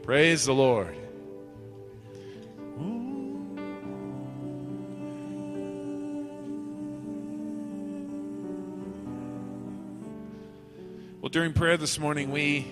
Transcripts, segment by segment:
Praise the Lord. Well, during prayer this morning, we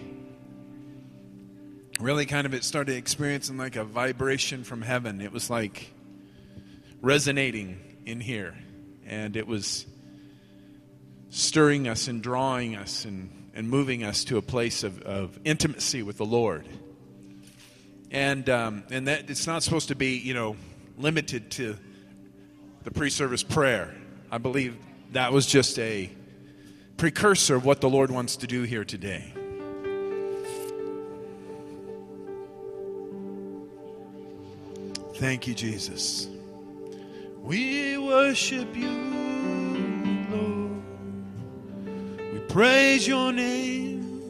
really it started experiencing like a vibration from heaven. It was like resonating in here. And it was stirring us and drawing us and moving us to a place of intimacy with the Lord. And that it's not supposed to be, limited to the pre-service prayer. I believe that was just a precursor of what the Lord wants to do here today. Thank you, Jesus. We worship you, Lord. We praise your name.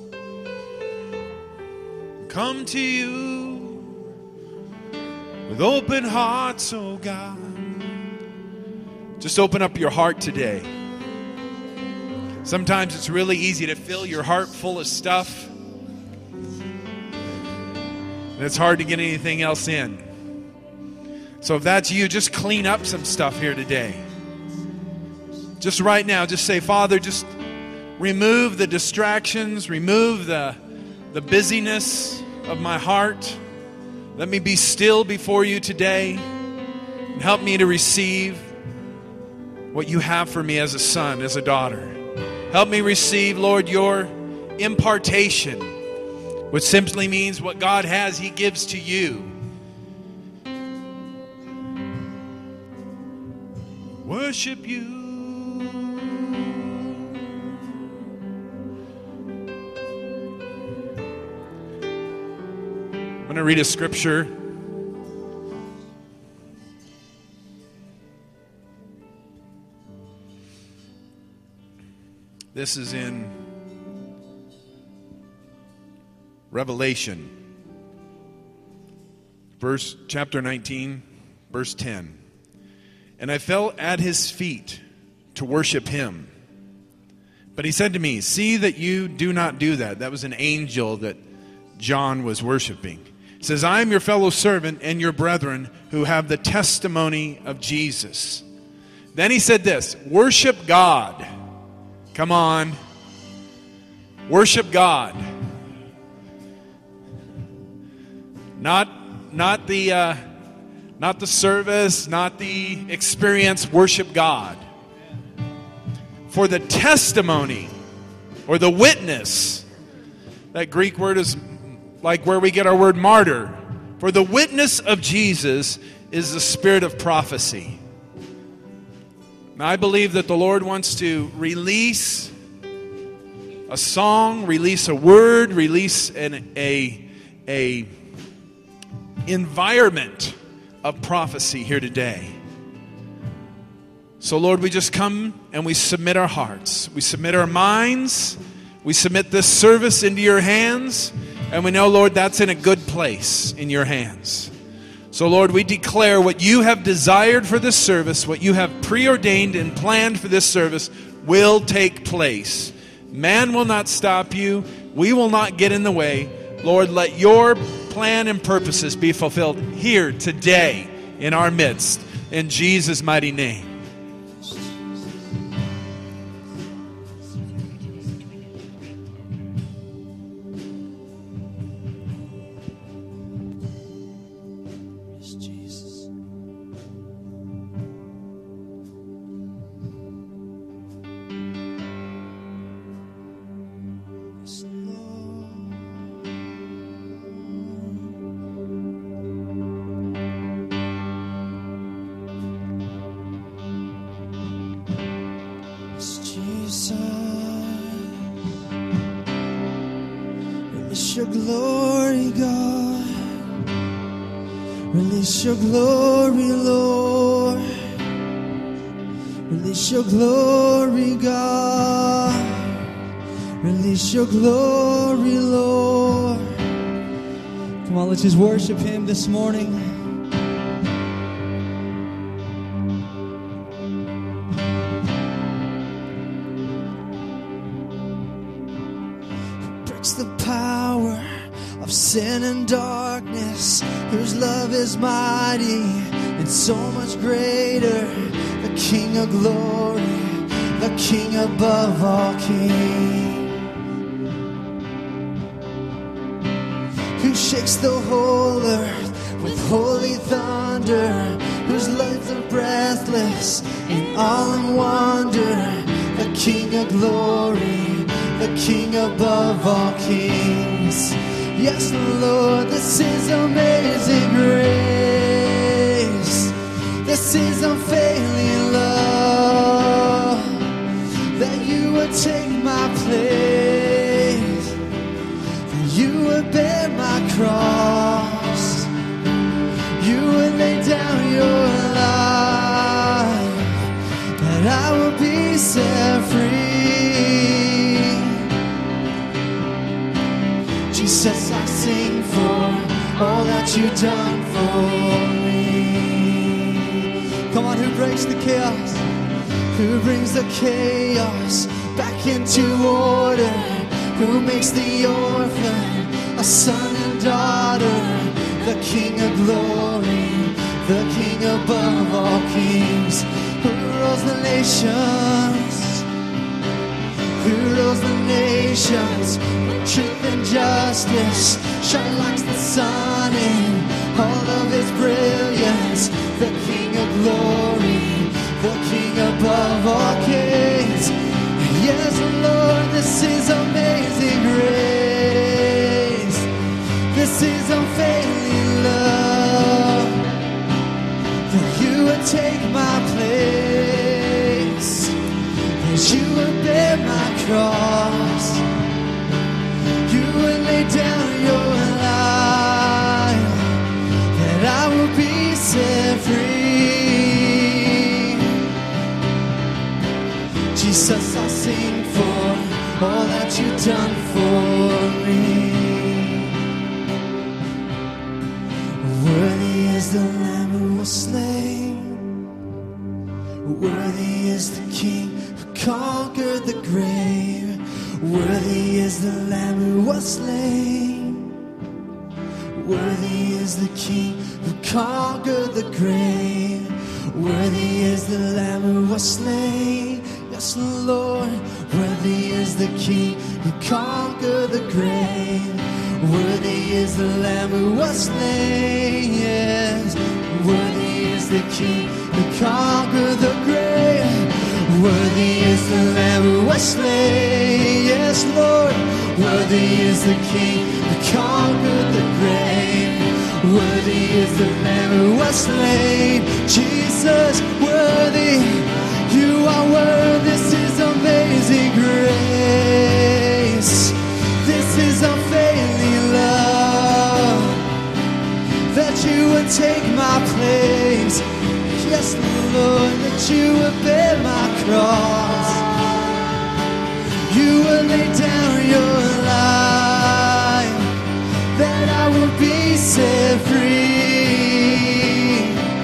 Come to you with open hearts, oh God. Just open up your heart today. Sometimes it's really easy to fill your heart full of stuff, and it's hard to get anything else in. So if that's you, just clean up some stuff here today. Just right now, just say, Father, just remove the distractions, remove the busyness of my heart. Let me be still before you today, and help me to receive what you have for me as a son, as a daughter. Help me receive, Lord, your impartation, which simply means what God has, He gives to you. Worship you. I'm going to read a scripture. This is in Revelation, chapter 19, verse 10. And I fell at his feet to worship him. But he said to me, see that you do not do that. That was an angel that John was worshiping. He says, I am your fellow servant and your brethren who have the testimony of Jesus. Then he said this, worship God. Come on. Worship God. Not the service, not the experience. Worship God. For the testimony or the witness, that Greek word is like where we get our word martyr. For the witness of Jesus is the spirit of prophecy. Now, I believe that the Lord wants to release a song, release a word, release a environment of prophecy here today. So, Lord, we just come and we submit our hearts. We submit our minds. We submit this service into your hands. And we know, Lord, that's in a good place in your hands. So, Lord, we declare what you have desired for this service, what you have preordained and planned for this service will take place. Man will not stop you. We will not get in the way. Lord, let your plan and purposes be fulfilled here today in our midst. In Jesus' mighty name. Release your glory, God. Release your glory, Lord. Release your glory, God. Release your glory, Lord. Come on, let's just worship Him this morning. The power of sin and darkness, whose love is mighty and so much greater, the King of glory, the King above all kings, who shakes the whole earth with holy thunder, whose lights are breathless in awe and wonder, the King of glory, the King above all kings. Yes, Lord, this is amazing grace. This is unfailing love, that you would take my place, that you would bear my cross, you would lay down your life, that I will be set free. Jesus, I sing for all that you've done for me. Come on, who breaks the chaos? Who brings the chaos back into order? Who makes the orphan a son and daughter? The King of glory, the King above all kings, who rules the nations, who rules the nations with truth and justice, shine like the sun in all of his brilliance, the King of glory, the King above all kings. Yes, Lord, this is amazing grace. This is unfailing love, that you would take my place, that you would bear my cross, you would lay down your life, that I will be set free. Jesus, I sing for all that you've done for me. Worthy is the Lamb who was slain, worthy is the King who conquered the grave, worthy is the Lamb who was slain, worthy is the King who conquered the grave, worthy is the Lamb who was slain. Yes, Lord, worthy is the King who conquered the grave, worthy is the Lamb who was slain. Yes, worthy is the King who conquered the grave, worthy is the Lamb who was slain. Yes, Lord, worthy is the King who conquered the grave, worthy is the Lamb who was slain. Jesus, worthy, you are worthy. This is amazing grace. This is unfailing love, that you would take my place. Yes, Lord, that you would bear my cross, you would lay down your life, that I will be set free.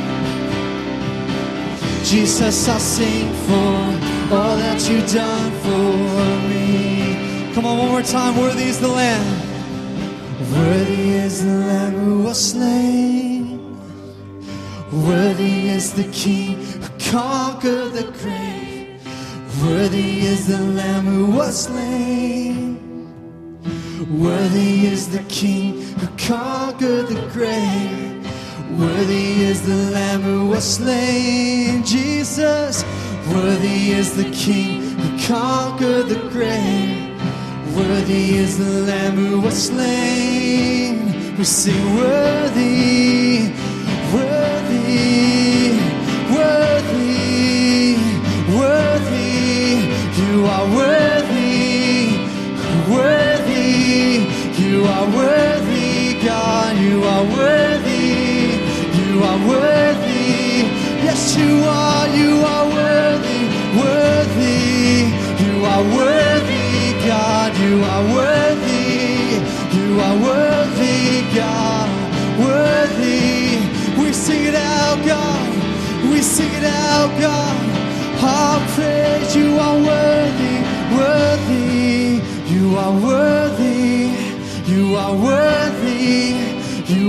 Jesus, I sing for all that you've done for me. Come on, one more time. Worthy is the Lamb, worthy is the Lamb who was slain, worthy is the King who conquered the grave, worthy is the Lamb who was slain, worthy is the King who conquered the grave, worthy is the Lamb who was slain. Jesus, worthy is the King who conquered the grave, worthy is the Lamb who was slain. We sing worthy, worthy, worthy, worthy. You are worthy, worthy. You are worthy, God. You are worthy. You are worthy. Yes, you are. You are worthy, worthy. You are worthy, God. You are worthy. You are worthy, God. Worthy. We sing it out, God. We sing it out, God. Our praise. You are worthy, worthy. You are worthy. You are worthy.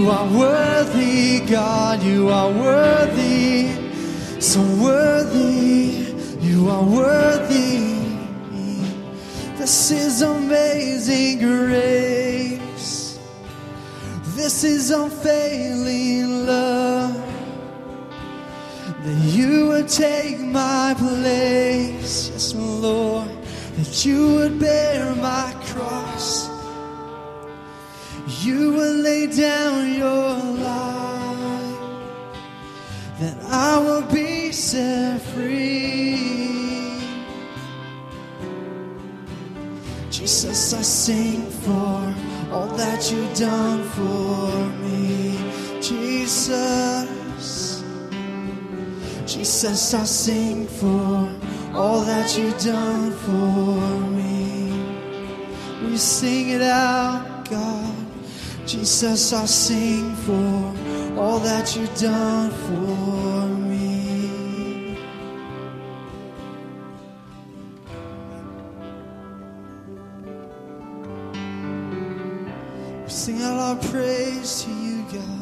You are worthy, God, you are worthy, so worthy, you are worthy. This is amazing grace. This is unfailing love. That you would take my place, yes, Lord. That you would bear my cross. You will lay down your life, that I will be set free. Jesus, I sing for all that you've done for me. Jesus, Jesus, I sing for all that you've done for me. We sing it out, God. Jesus, I sing for all that you've done for me. We sing out our praise to you, God.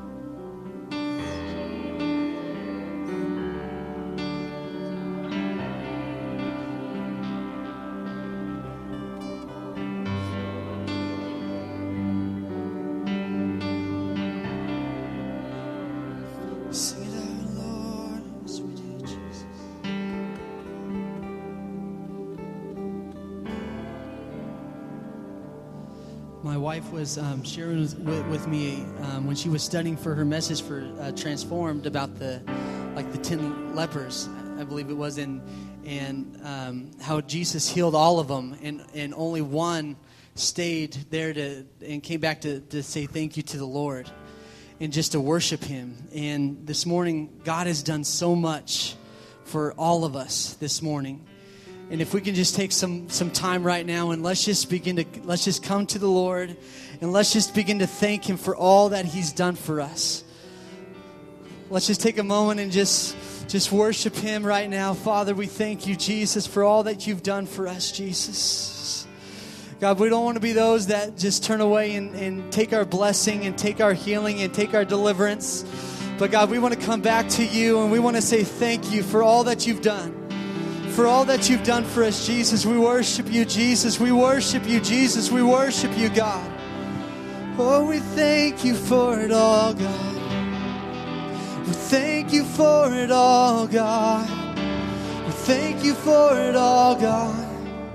My wife was sharing with me when she was studying for her message for Transformed about the 10 lepers, I believe it was, and how Jesus healed all of them, and only one stayed there and came back to say thank you to the Lord and just to worship Him. And this morning, God has done so much for all of us this morning. And if we can just take some time right now and let's just come to the Lord and let's just begin to thank Him for all that He's done for us. Let's just take a moment and just worship Him right now. Father, we thank you, Jesus, for all that you've done for us, Jesus. God, we don't want to be those that just turn away and take our blessing and take our healing and take our deliverance. But God, we want to come back to you and we want to say thank you for all that you've done. For all that you've done for us, Jesus. We worship you, Jesus. We worship you, Jesus. We worship you, God. Oh, we thank you for it all, God. We thank you for it all, God. We thank you for it all, God.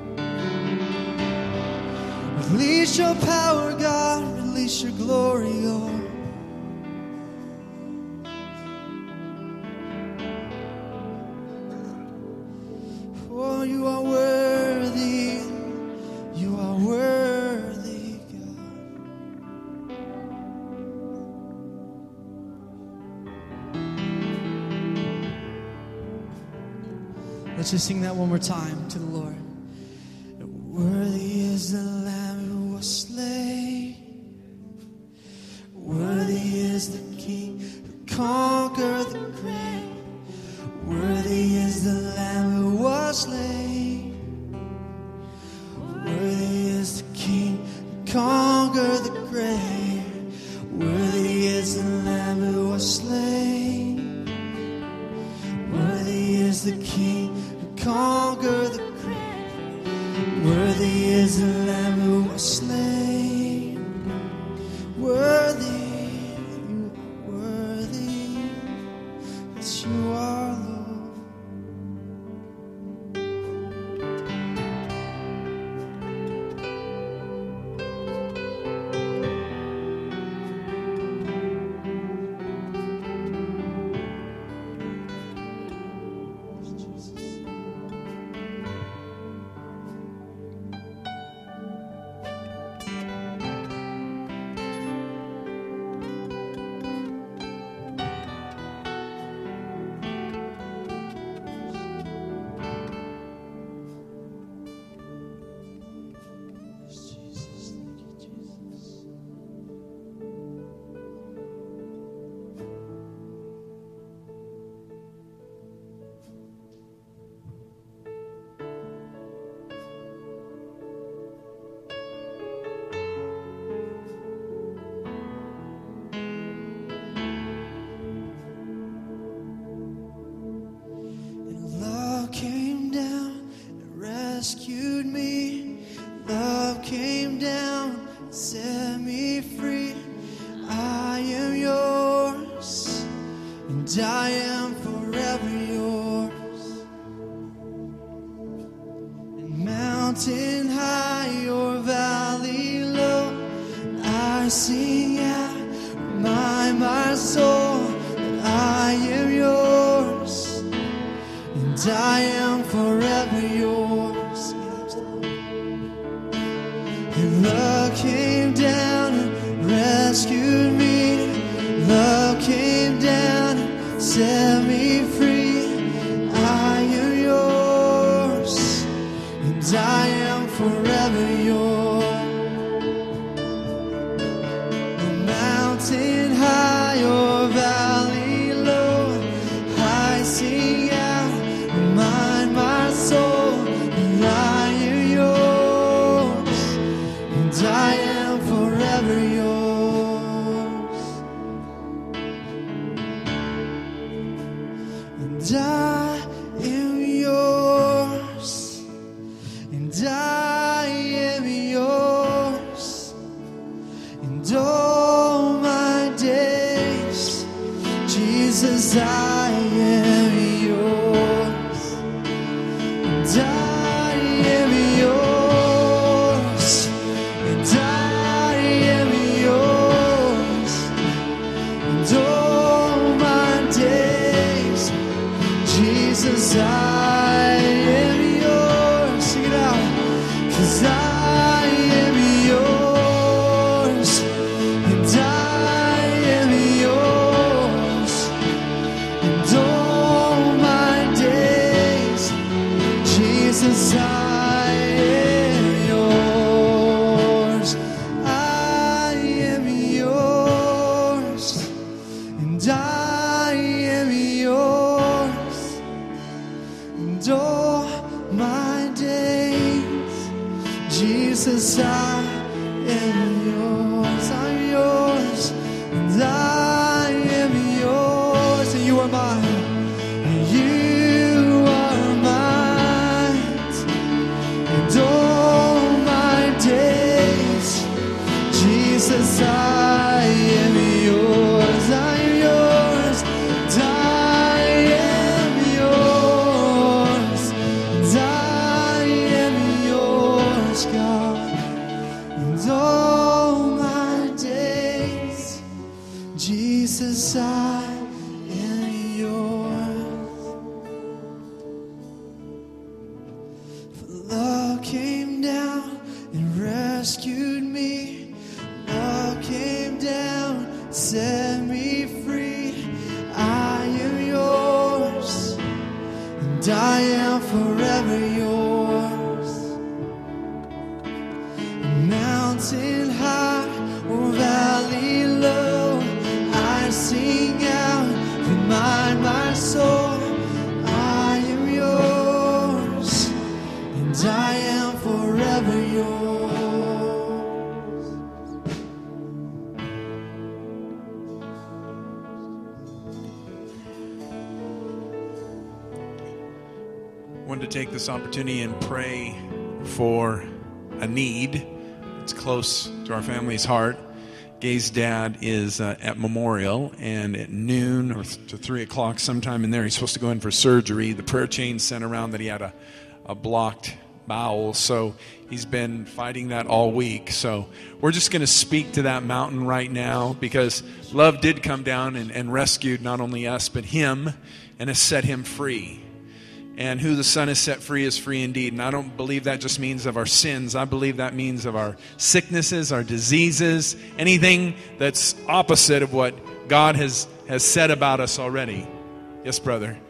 Release your power, God. Release your glory, Lord. Oh, you are worthy. You are worthy, God. Let's just sing that one more time to the Lord. Worthy is the Lamb who was slain. Worthy is the King who conquered the grave. Worthy is the Lamb who was slain. Worthy is the King who conquered the grave. Worthy is the Lamb who was slain. Worthy is the King who conquered the grave. Worthy is the Lamb who was slain. Worthy, you are worthy. Yes, you are, Lord. Jesus. set me free. I am yours, and I am forever yours. And mountain high or valley low, I sing out, remind my soul that I am yours, and I am forever yours. And love came down and rescued me. Love came down and set me free. I am yours, and I am forever yours. No mountain high or valley low, I sing out, remind my soul that I am yours, and I am forever yours. And I am yours, and I am yours, and all my days, Jesus, I am yours, and I am yours, and I am yours, and all my days, Jesus, I am yours. Sing it out. 'Cause I am yours, and I am yours, and all my days, Jesus, I am yours. I am yours, and I am yours, and all my days, Jesus, I am yours. I'm yours, and I am yours, and you are mine. And you are mine, and all my days, Jesus, I am yours. I am yours, and I am yours, and I am yours, God. And all my days, Jesus, I am yours. For love came down and rescued me. Love came down, set me free. I am yours, and I am forever yours. Mountain high or valley low, I sing out, remind my soul, I am yours, and I am forever yours. Wanted to take this opportunity and pray for a need. It's close to our family's heart. Gay's dad is at Memorial, and at noon or to 3 o'clock, sometime in there, he's supposed to go in for surgery. The prayer chain sent around that he had a blocked bowel, so he's been fighting that all week. So we're just going to speak to that mountain right now, because love did come down and rescued not only us, but him, and has set him free. And who the Son has set free is free indeed. And I don't believe that just means of our sins. I believe that means of our sicknesses, our diseases, anything that's opposite of what God has said about us already. Yes, brother.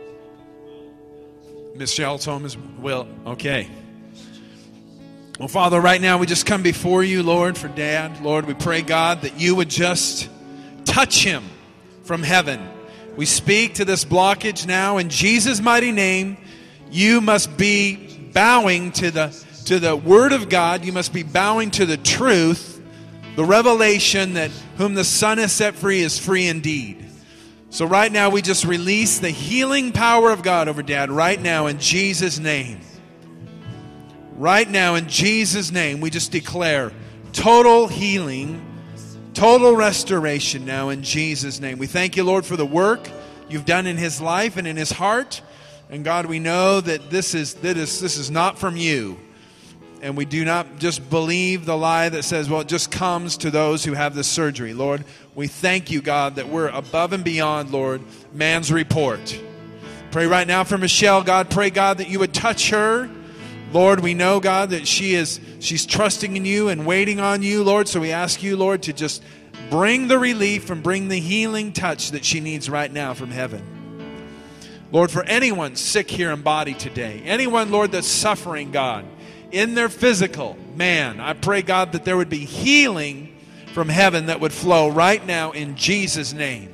Miss Shell's home as well. Okay. Well, Father, right now we just come before you, Lord, for Dad. Lord, we pray, God, that you would just touch him from heaven. We speak to this blockage now in Jesus' mighty name. You must be bowing to the Word of God. You must be bowing to the truth, the revelation that whom the Son has set free is free indeed. So right now we just release the healing power of God over Dad right now in Jesus' name. Right now in Jesus' name we just declare total healing, total restoration now in Jesus' name. We thank you, Lord, for the work you've done in his life and in his heart. And God, we know that this is not from you. And we do not just believe the lie that says, well, it just comes to those who have the surgery. Lord, we thank you, God, that we're above and beyond, Lord, man's report. Pray right now for Michelle, God. Pray, God, that you would touch her. Lord, we know, God, that she's trusting in you and waiting on you, Lord. So we ask you, Lord, to just bring the relief and bring the healing touch that she needs right now from heaven. Lord, for anyone sick here in body today, anyone, Lord, that's suffering, God, in their physical man, I pray, God, that there would be healing from heaven that would flow right now in Jesus' name.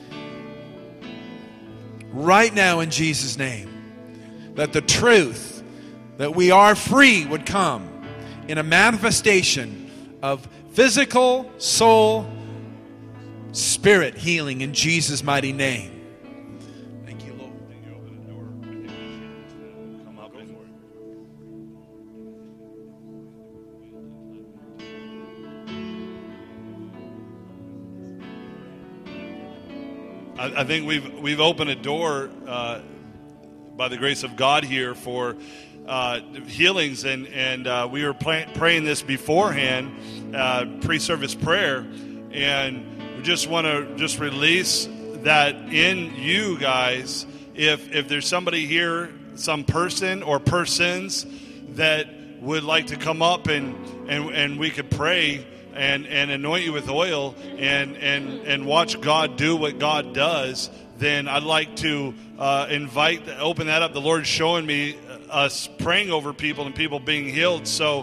Right now in Jesus' name. That the truth that we are free would come in a manifestation of physical, soul, spirit healing in Jesus' mighty name. Thank you, Lord. I think we've opened a door by the grace of God here for healings, and we were praying this beforehand, pre-service prayer, and we just want to just release that in you guys. If there's somebody here, some person or persons that would like to come up and we could pray and anoint you with oil and watch God do what God does, then I'd like to open that up. The Lord's showing me us praying over people and people being healed. So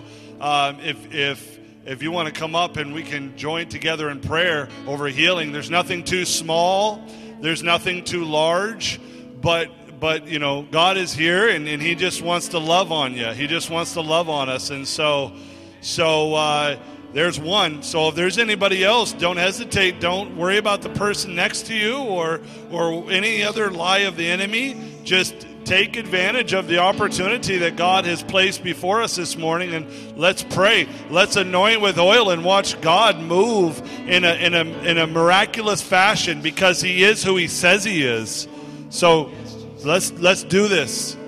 if you want to come up and we can join together in prayer over healing, there's nothing too small, there's nothing too large, but you know, God is here and he just wants to love on you. He just wants to love on us. And so there's one. So if there's anybody else, don't hesitate. Don't worry about the person next to you or any other lie of the enemy. Just take advantage of the opportunity that God has placed before us this morning, and let's pray. Let's anoint with oil and watch God move in a miraculous fashion, because he is who he says he is. So let's do this.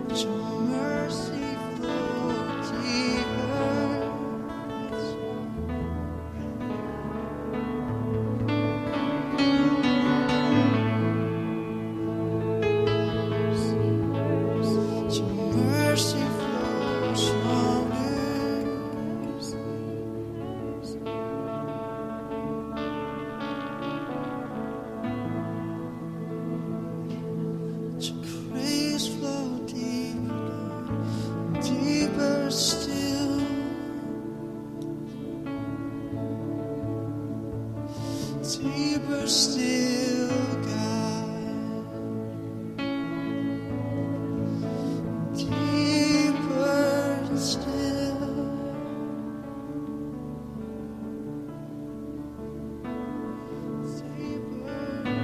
Deeper still, God. Deeper still. Deeper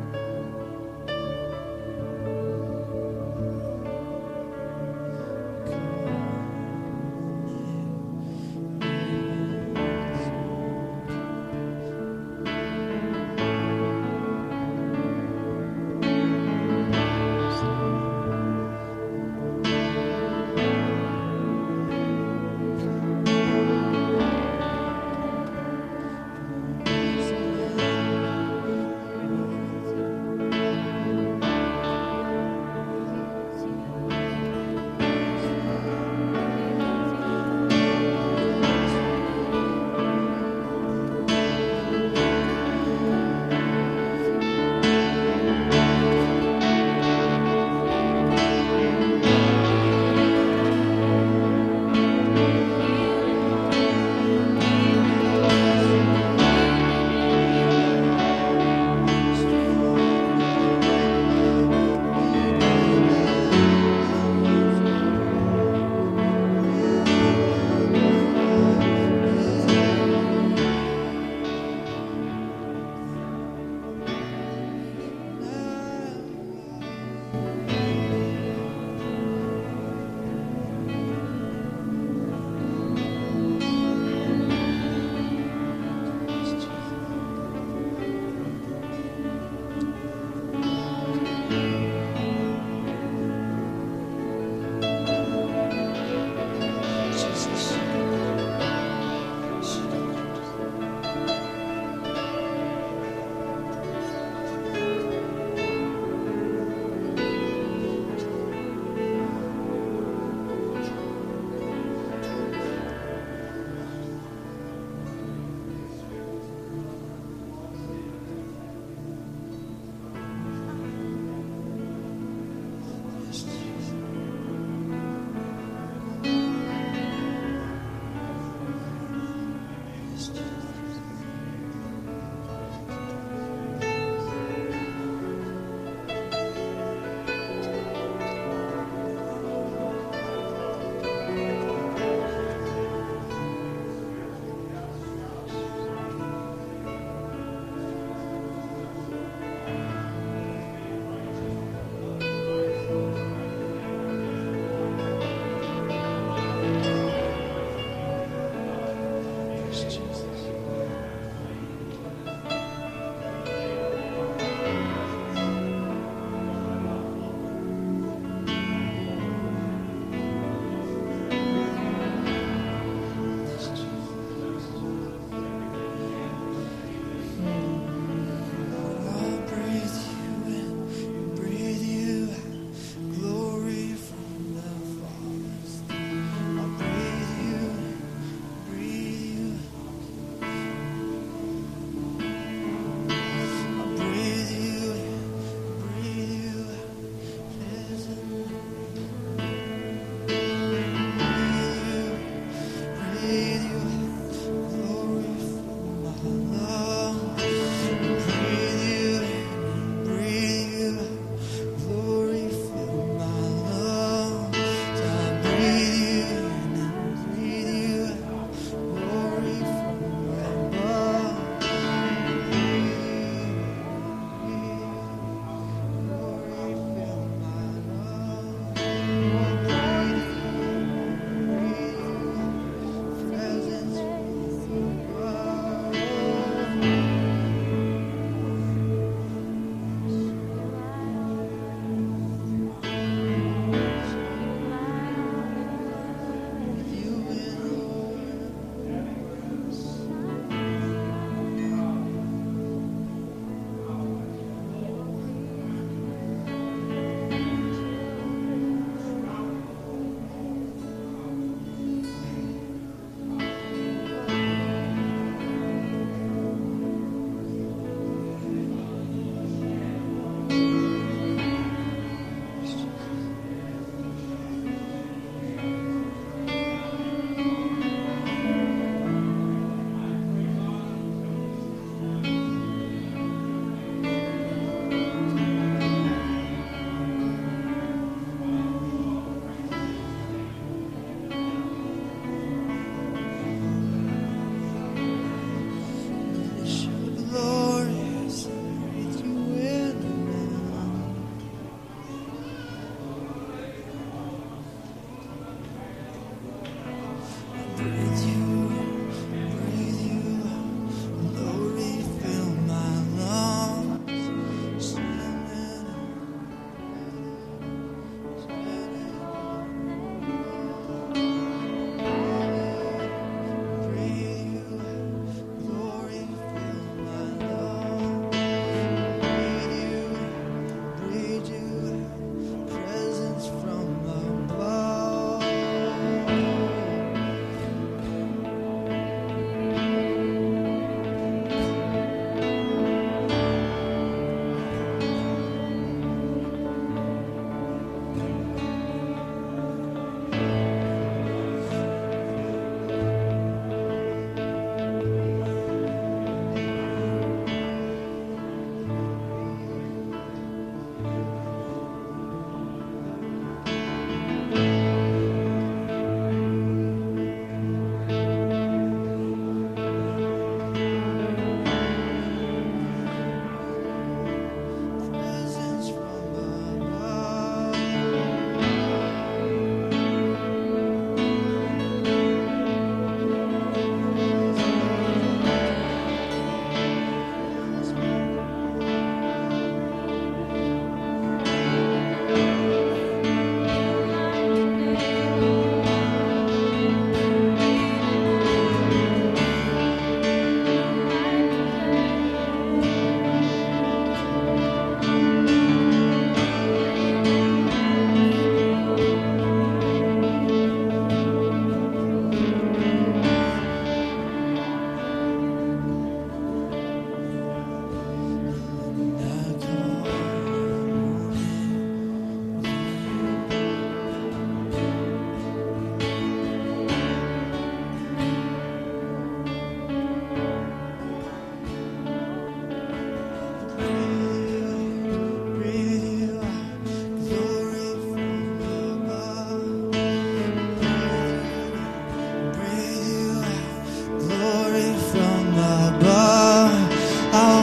still.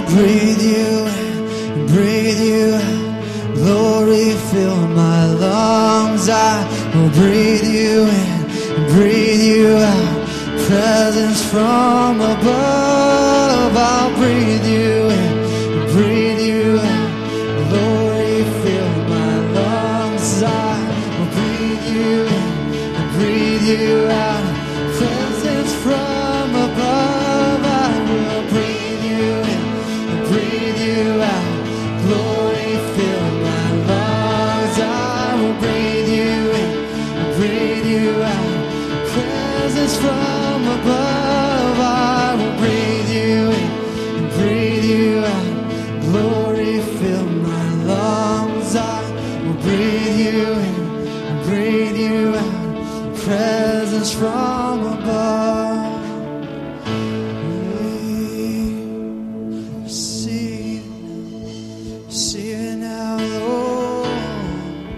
breathe you in, breathe you out. Glory fill my lungs. I will breathe you in and breathe you out. Presence from above. I'll breathe you in and breathe you out. Glory fill my lungs. I will breathe you in and breathe you out. Presence from above. I will breathe you in and breathe you out. Glory fill my lungs. I will breathe you in and breathe you out. Presence from above. I will breathe you in and breathe you out. Glory fill my lungs. I will breathe you in and breathe you out. Presence from above. Receive it now, Lord.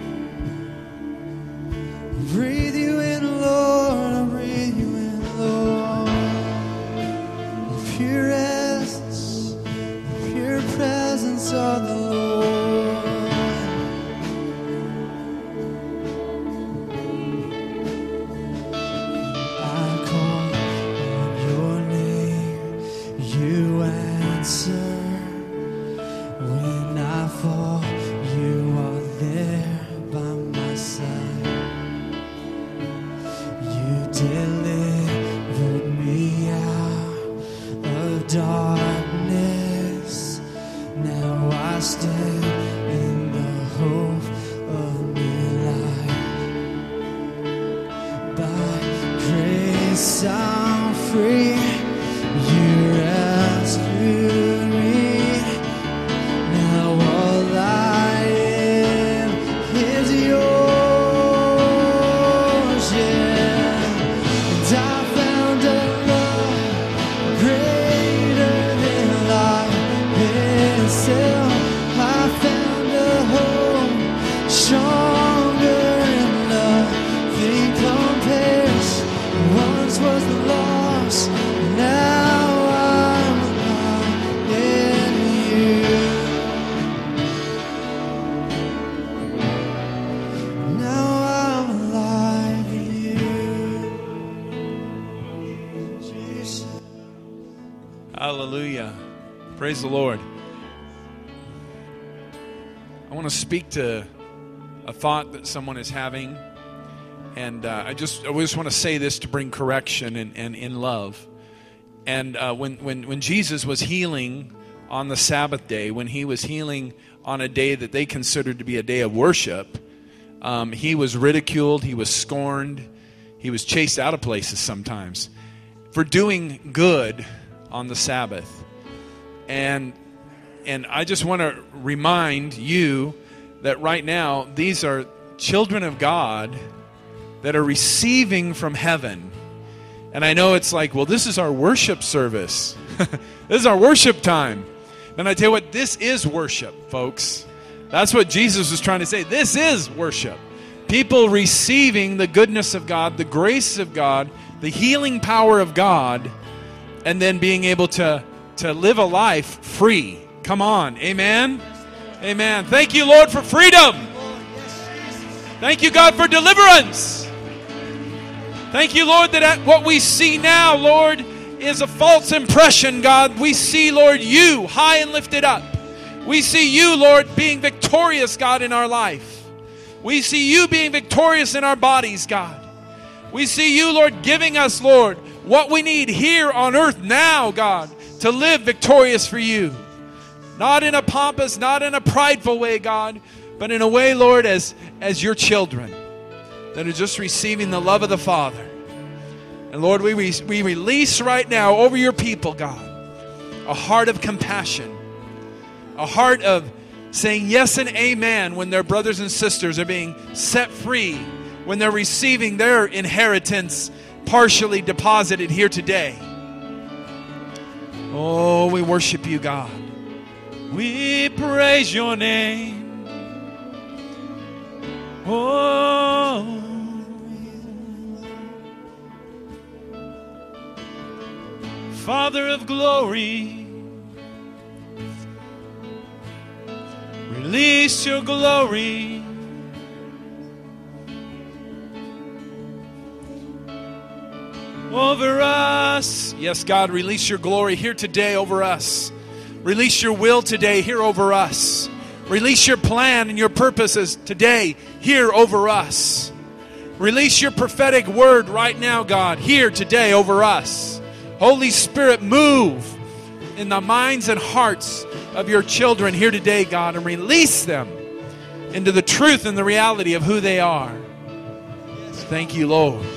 Breathe you in, Lord. I breathe you in, Lord. The pure essence, the pure presence of the Lord. I call on your name, you answer. When I fall, you are there by my side. You delivered me out of darkness. Now I stand in the hope of new life. By grace I'm free. You rescued me. Now all I am is yours, yeah. And I found a love greater than life itself. I found a hope stronger in nothing compares. Once was lost, now I'm alive in you. Now I'm alive in you. Jesus. Hallelujah. Praise the Lord. I want to speak to a thought that someone is having. And I just want to say this to bring correction and in love. And when Jesus was healing on the Sabbath day, when he was healing on a day that they considered to be a day of worship, he was ridiculed, he was scorned, he was chased out of places sometimes for doing good on the Sabbath. And I just want to remind you that right now, these are children of God that are receiving from heaven. And I know it's like, well, this is our worship service. This is our worship time. And I tell you what, this is worship, folks. That's what Jesus was trying to say. This is worship. People receiving the goodness of God, the grace of God, the healing power of God, and then being able to live a life free. Come on. Amen? Amen. Thank you, Lord, for freedom. Thank you, God, for deliverance. Thank you, Lord, that what we see now, Lord, is a false impression, God. We see, Lord, you high and lifted up. We see you, Lord, being victorious, God, in our life. We see you being victorious in our bodies, God. We see you, Lord, giving us, Lord, what we need here on earth now, God, to live victorious for you. Not in a pompous, not in a prideful way, God, but in a way, Lord, as your children that are just receiving the love of the Father. And Lord, we release right now over your people, God, a heart of compassion, a heart of saying yes and amen when their brothers and sisters are being set free, when they're receiving their inheritance partially deposited here today. Oh, we worship you, God. We praise your name. Oh, Father of glory, Release your glory. Over us. Yes, God, release your glory here today over us. Release your will today here over us. Release your plan and your purposes today here over us. Release your prophetic word right now, God, here today over us. Holy Spirit, move in the minds and hearts of your children here today, God, and release them into the truth and the reality of who they are. Thank you, Lord.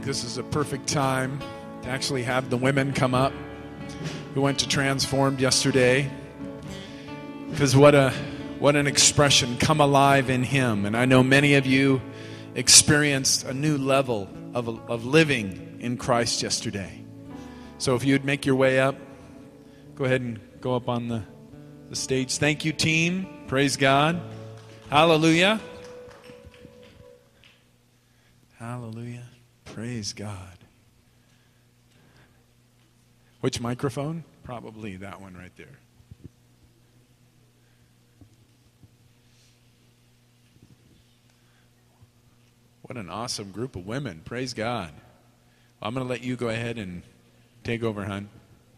this is a perfect time to actually have the women come up who went to Transformed yesterday. Because what an expression, come alive in Him. And I know many of you experienced a new level of living in Christ yesterday. So if you'd make your way up, go ahead and go up on the stage. Thank you, team. Praise God. Hallelujah. Hallelujah. Praise God. Which microphone? Probably that one right there. What an awesome group of women. Praise God. I'm going to let you go ahead and take over, hon.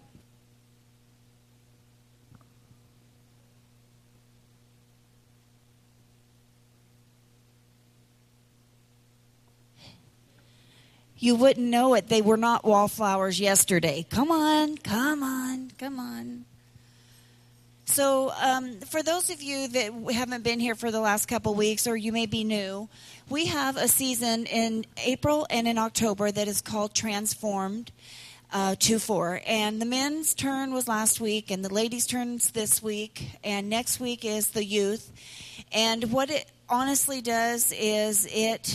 You wouldn't know it. They were not wallflowers yesterday. Come on, come on, come on. So for those of you that haven't been here for the last couple weeks, or you may be new, we have a season in April and in October that is called Transformed 2-4. And the men's turn was last week, and the ladies' turn's this week, and next week is the youth. And what it honestly does is it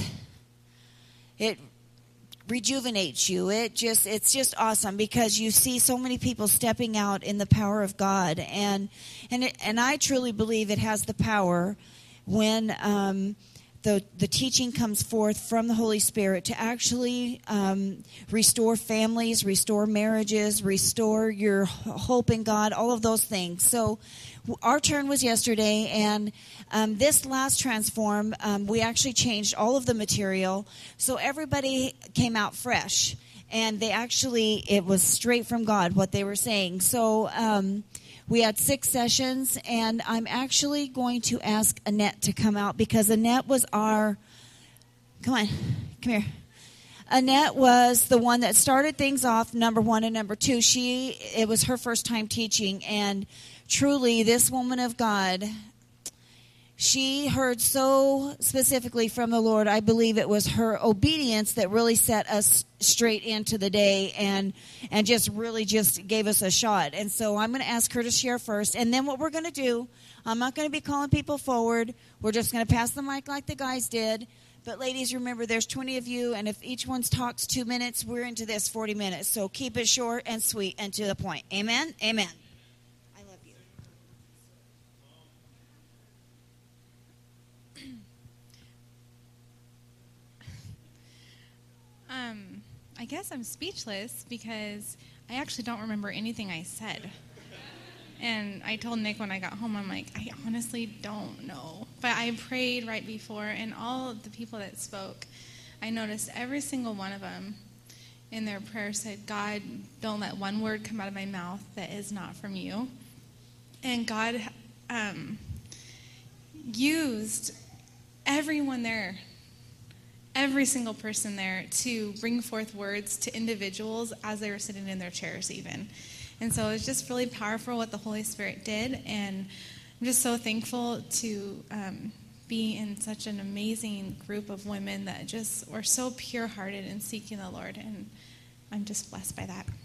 rejuvenates you. It's just awesome because you see so many people stepping out in the power of God, and I truly believe it has the power when the teaching comes forth from the Holy Spirit to actually restore families, restore marriages, restore your hope in God, all of those things. So our turn was yesterday, and this last Transform, we actually changed all of the material, so everybody came out fresh, and it was straight from God, what they were saying. So we had 6 sessions, and I'm actually going to ask Annette to come out, because Annette was come here. Annette was the one that started things off, number 1 and number 2. It was her first time teaching, and truly, this woman of God, she heard so specifically from the Lord. I believe it was her obedience that really set us straight into the day and just gave us a shot. And so I'm going to ask her to share first. And then what we're going to do, I'm not going to be calling people forward. We're just going to pass the mic like the guys did. But ladies, remember, there's 20 of you, and if each one talks 2 minutes, we're into this 40 minutes. So keep it short and sweet and to the point. Amen? Amen. I guess I'm speechless because I actually don't remember anything I said. And I told Nick when I got home, I'm like, I honestly don't know. But I prayed right before, and all of the people that spoke, I noticed every single one of them in their prayer said, God, don't let one word come out of my mouth that is not from you. And God used everyone there, every single person there, to bring forth words to individuals as they were sitting in their chairs even. And so it was just really powerful what the Holy Spirit did, and I'm just so thankful to be in such an amazing group of women that just were so pure-hearted in seeking the Lord, and I'm just blessed by that.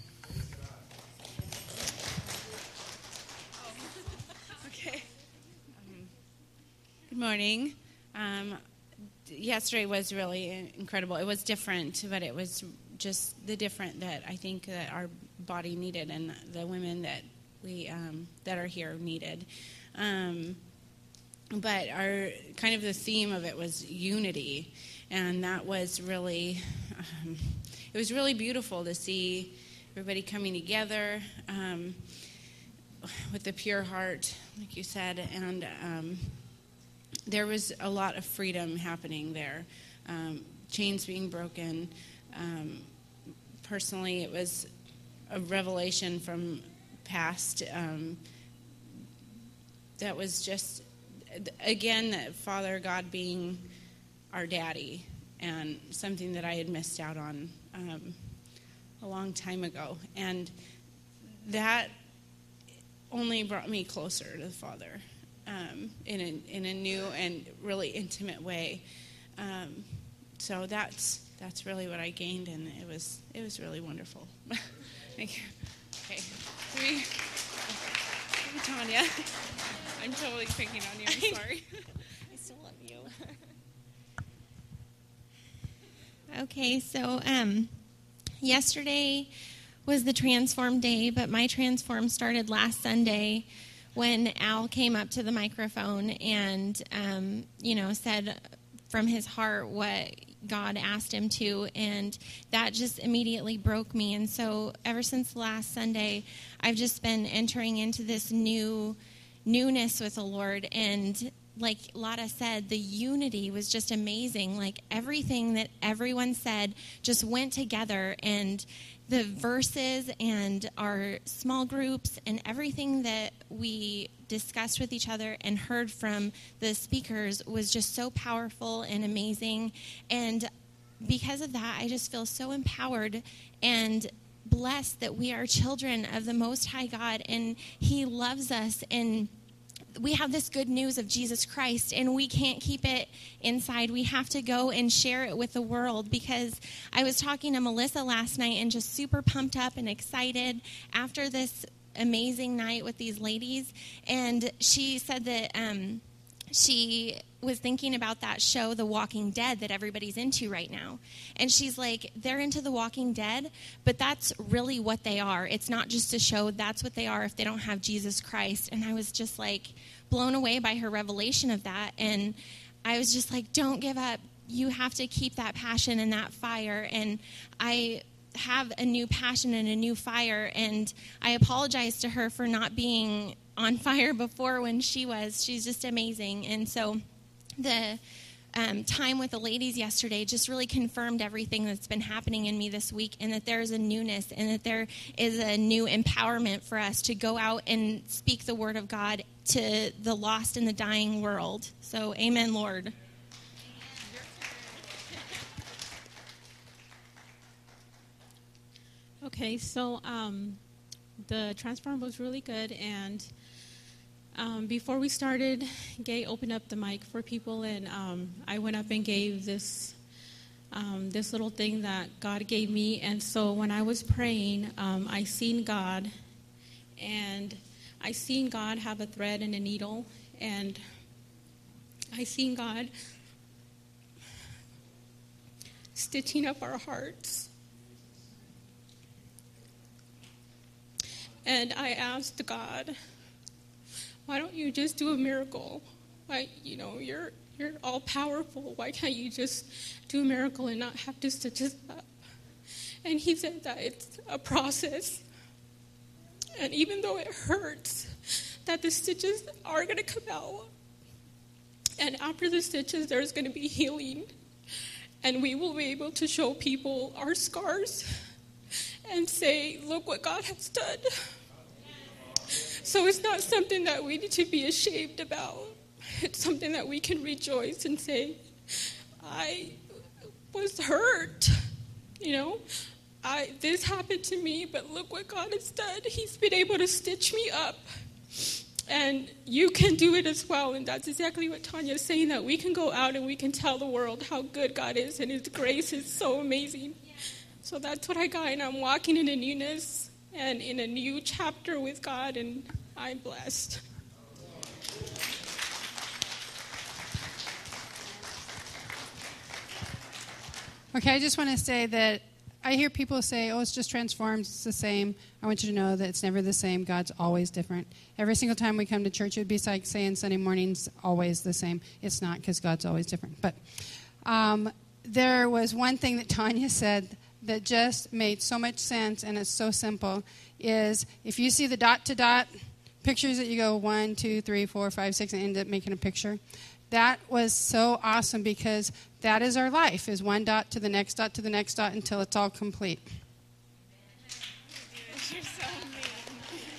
Okay. Good morning. Yesterday was really incredible. It was different, but it was just the different that I think that our body needed, and the women that we that are here needed. But our kind of the theme of it was unity, and that was really it was really beautiful to see everybody coming together with a pure heart, like you said, and there was a lot of freedom happening there, chains being broken. Personally, it was a revelation from past that was just, again, Father God being our daddy, and something that I had missed out on a long time ago. And that only brought me closer to the Father in a new and really intimate way. So that's that's really what I gained, and it was really wonderful. Thank you. Okay. Tanya, I'm totally picking on you. I'm sorry. I still love you. Okay, so yesterday was the Transform Day, but my Transform started last Sunday when Al came up to the microphone and, said from his heart what God asked him to, and that just immediately broke me. And so ever since last Sunday, I've just been entering into this newness with the Lord. And like Lotta said, the unity was just amazing. Like everything that everyone said just went together, and the verses and our small groups and everything that we discussed with each other and heard from the speakers was just so powerful and amazing. And because of that, I just feel so empowered and blessed that we are children of the Most High God, and He loves us, and we have this good news of Jesus Christ, and we can't keep it inside. We have to go and share it with the world, because I was talking to Melissa last night and just super pumped up and excited after this amazing night with these ladies, and she said that she was thinking about that show, The Walking Dead, that everybody's into right now. And she's like, they're into The Walking Dead, but that's really what they are. It's not just a show. That's what they are if they don't have Jesus Christ. And I was just like blown away by her revelation of that. And I was just like, don't give up. You have to keep that passion and that fire. And I have a new passion and a new fire. And I apologize to her for not being on fire before when she was. She's just amazing. And so the time with the ladies yesterday just really confirmed everything that's been happening in me this week, and that there's a newness and that there is a new empowerment for us to go out and speak the word of God to the lost and the dying world. So amen, Lord. Okay, so the Transform was really good, and before we started, Gay opened up the mic for people, and I went up and gave this little thing that God gave me. And so when I was praying, I seen God, and I seen God have a thread and a needle, and I seen God stitching up our hearts. And I asked God, why don't you just do a miracle? You're all powerful. Why can't you just do a miracle and not have to stitch us up? And He said that it's a process. And even though it hurts, that the stitches are going to come out. And after the stitches, there's going to be healing. And we will be able to show people our scars and say, look what God has done. So it's not something that we need to be ashamed about. It's something that we can rejoice and say, I was hurt. This happened to me, but look what God has done. He's been able to stitch me up. And you can do it as well. And that's exactly what Tanya is saying, that we can go out and we can tell the world how good God is, and His grace is so amazing. So that's what I got, and I'm walking in a newness and in a new chapter with God, and I'm blessed. Okay, I just want to say that I hear people say, it's just transformed, it's the same. I want you to know that it's never the same. God's always different. Every single time we come to church, it would be like saying Sunday morning's always the same. It's not, because God's always different. But there was one thing that Tanya said that just made so much sense, and it's so simple, is if you see the dot-to-dot pictures that you go 1, 2, 3, 4, 5, 6, and end up making a picture, that was so awesome, because that is our life, is one dot to the next dot to the next dot until it's all complete. You're so amazing.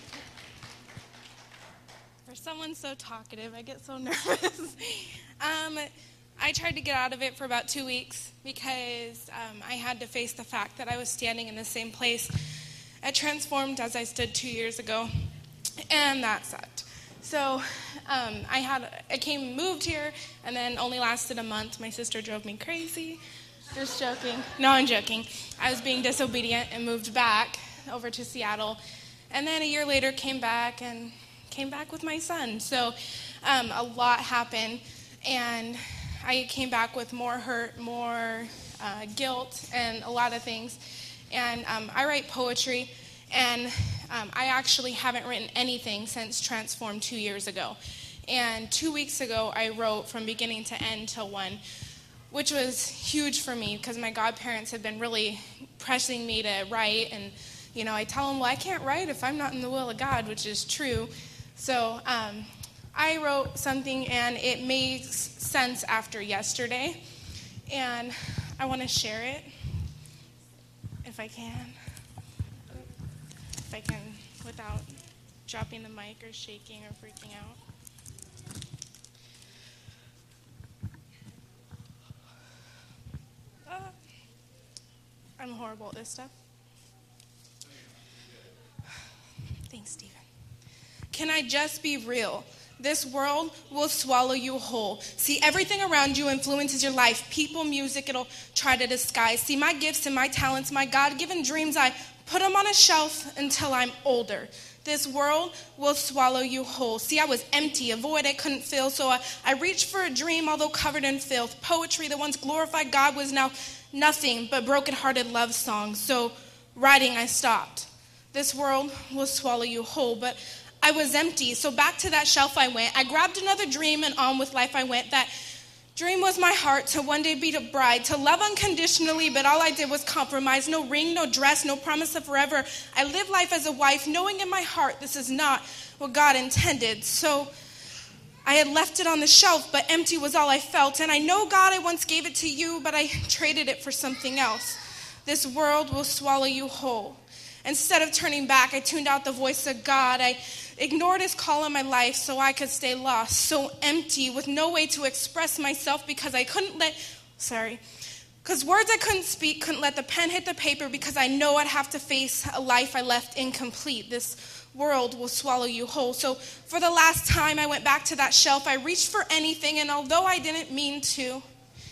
For someone so talkative, I get so nervous. I tried to get out of it for about 2 weeks because I had to face the fact that I was standing in the same place at Transformed as I stood 2 years ago, and that sucked. So I moved here, and then only lasted a month. My sister drove me crazy. Just joking. No, I'm joking. I was being disobedient and moved back over to Seattle. And then a year later came back with my son. So a lot happened. And I came back with more hurt, more guilt, and a lot of things. And I write poetry. And I actually haven't written anything since Transform 2 years ago. And 2 weeks ago, I wrote from beginning to end till one, which was huge for me because my godparents had been really pressing me to write. And, you know, I tell them, well, I can't write if I'm not in the will of God, which is true. So I wrote something, and it makes sense after yesterday. And I want to share it, if I can. If I can, without dropping the mic or shaking or freaking out. I'm horrible at this stuff. Thanks, Stephen. Can I just be real? This world will swallow you whole. See, everything around you influences your life. People, music, it'll try to disguise. See, my gifts and my talents, my God-given dreams, I put them on a shelf until I'm older. This world will swallow you whole. See, I was empty, a void I couldn't fill, so I reached for a dream, although covered in filth. Poetry that once glorified God was now nothing but broken-hearted love songs. So writing, I stopped. This world will swallow you whole, but I was empty, so back to that shelf I went. I grabbed another dream, and on with life I went. That dream was my heart to one day be a bride, to love unconditionally, but all I did was compromise. No ring, no dress, no promise of forever. I lived life as a wife, knowing in my heart this is not what God intended. So I had left it on the shelf, but empty was all I felt. And I know, God, I once gave it to you, but I traded it for something else. This world will swallow you whole. Instead of turning back, I tuned out the voice of God. I ignored his call in my life so I could stay lost, so empty, with no way to express myself because I couldn't because words I couldn't speak, couldn't let the pen hit the paper because I know I'd have to face a life I left incomplete. This world will swallow you whole. So for the last time I went back to that shelf, I reached for anything, and although I didn't mean to,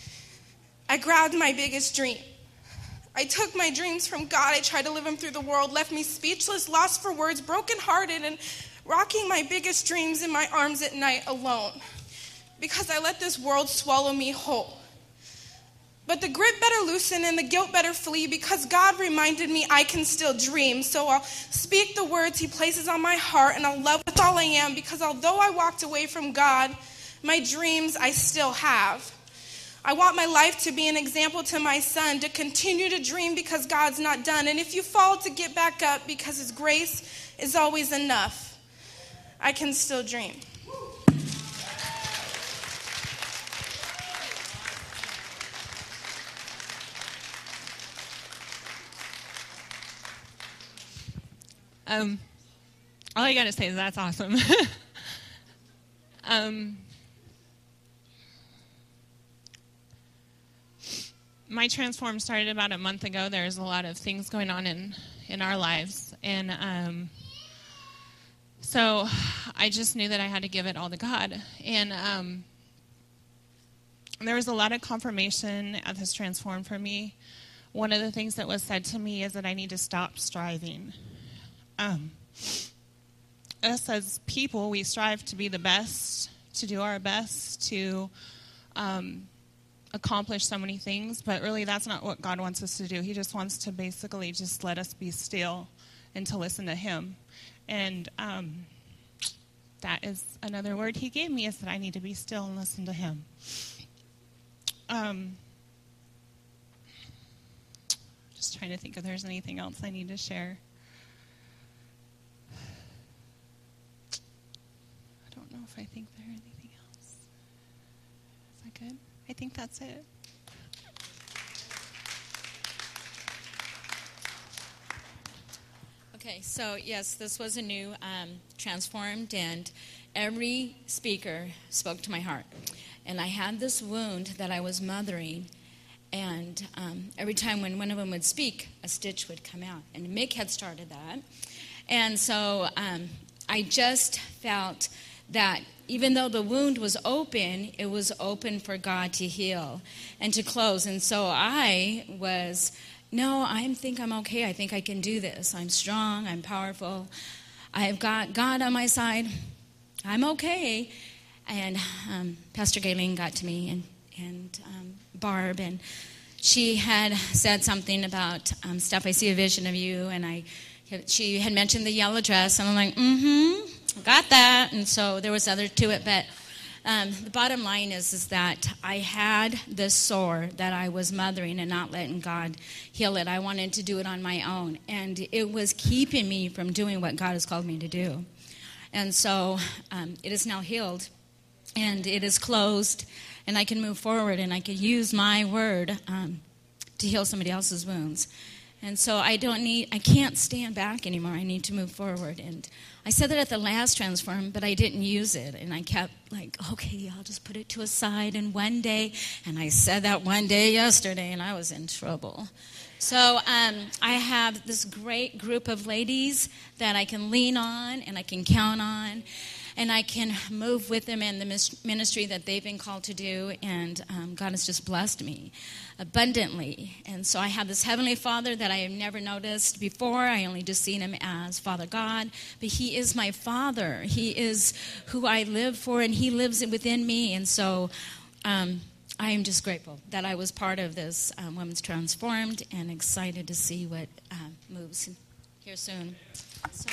I grabbed my biggest dream. I took my dreams from God. I tried to live them through the world, left me speechless, lost for words, brokenhearted, and rocking my biggest dreams in my arms at night alone because I let this world swallow me whole. But the grit better loosen and the guilt better flee because God reminded me I can still dream. So I'll speak the words he places on my heart, and I'll love with all I am because although I walked away from God, my dreams I still have. I want my life to be an example to my son, to continue to dream because God's not done. And if you fall, to get back up because his grace is always enough. I can still dream. All I gotta say is that's awesome. My Transform started about a month ago. There's a lot of things going on in our lives. And so I just knew that I had to give it all to God. And there was a lot of confirmation at this Transform for me. One of the things that was said to me is that I need to stop striving. Us as people, we strive to be the best, to do our best, to accomplish so many things, but really that's not what God wants us to do. He just wants to basically just let us be still and to listen to him. And that is another word he gave me, is that I need to be still and listen to him. Just trying to think if there's anything else I need to share. I don't know if I think there's anything else. Is that good? I think that's it. Okay, so yes, this was a new Transformed, and every speaker spoke to my heart. And I had this wound that I was mothering, and every time when one of them would speak, a stitch would come out. And Mick had started that. And so I just felt that even though the wound was open, it was open for God to heal and to close. And so I think I'm okay. I think I can do this. I'm strong. I'm powerful. I've got God on my side. I'm okay. And Pastor Gayleen got to me and Barb, and she had said something about, Steph, I see a vision of you, and she had mentioned the yellow dress, and I'm like, got that. And so there was other to it, but the bottom line is that I had this sore that I was mothering and not letting God heal it. I wanted to do it on my own, and it was keeping me from doing what God has called me to do. And so it is now healed, and it is closed, and I can move forward, and I can use my word to heal somebody else's wounds. And so I can't stand back anymore. I need to move forward. And I said that at the last Transform, but I didn't use it. And I kept like, okay, I'll just put it to a side. And one day, and I said that one day yesterday, and I was in trouble. So I have this great group of ladies that I can lean on and I can count on. And I can move with them in the ministry that they've been called to do. And God has just blessed me abundantly. And so I have this Heavenly Father that I have never noticed before. I only just seen him as Father God. But he is my Father. He is who I live for, and he lives within me. And so I am just grateful that I was part of this Women's Transformed, and excited to see what moves here soon. So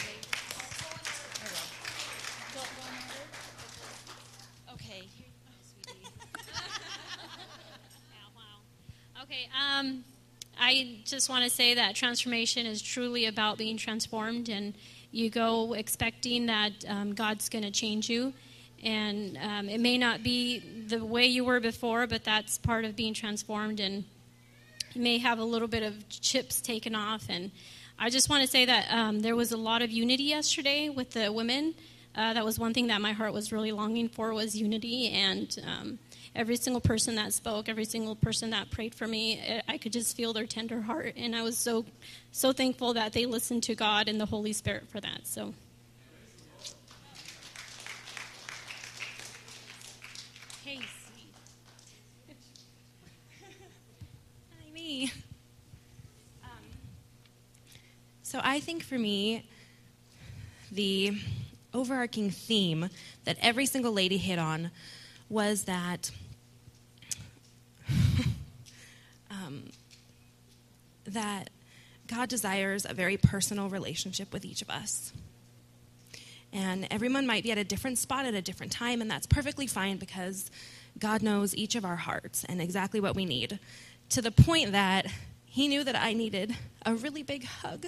Okay, I just want to say that transformation is truly about being transformed, and you go expecting that God's going to change you, and it may not be the way you were before, but that's part of being transformed, and you may have a little bit of chips taken off. And I just want to say that there was a lot of unity yesterday with the women. That was one thing that my heart was really longing for, was unity, and every single person that spoke, every single person that prayed for me, I could just feel their tender heart, and I was so thankful that they listened to God and the Holy Spirit for that. So, hey, sweet. Hi, me. So I think for me, the overarching theme that every single lady hit on was that that God desires a very personal relationship with each of us. And everyone might be at a different spot at a different time, and that's perfectly fine, because God knows each of our hearts and exactly what we need, to the point that he knew that I needed a really big hug.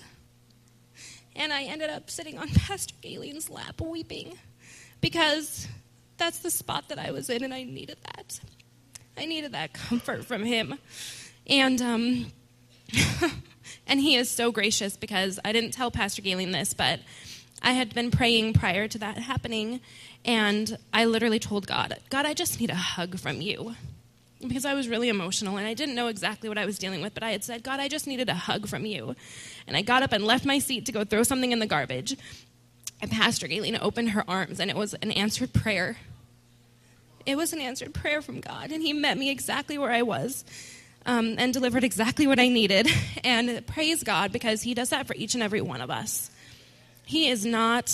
And I ended up sitting on Pastor Gayleen's lap weeping, because that's the spot that I was in, and I needed that. I needed that comfort from him. And and he is so gracious, because I didn't tell Pastor Gayleen this, but I had been praying prior to that happening, and I literally told God, I just need a hug from you, because I was really emotional, and I didn't know exactly what I was dealing with, but I had said, God, I just needed a hug from you. And I got up and left my seat to go throw something in the garbage, and Pastor Gayleen opened her arms, and it was an answered prayer. It was an answered prayer from God, and he met me exactly where I was, and delivered exactly what I needed. And praise God, because he does that for each and every one of us. He is not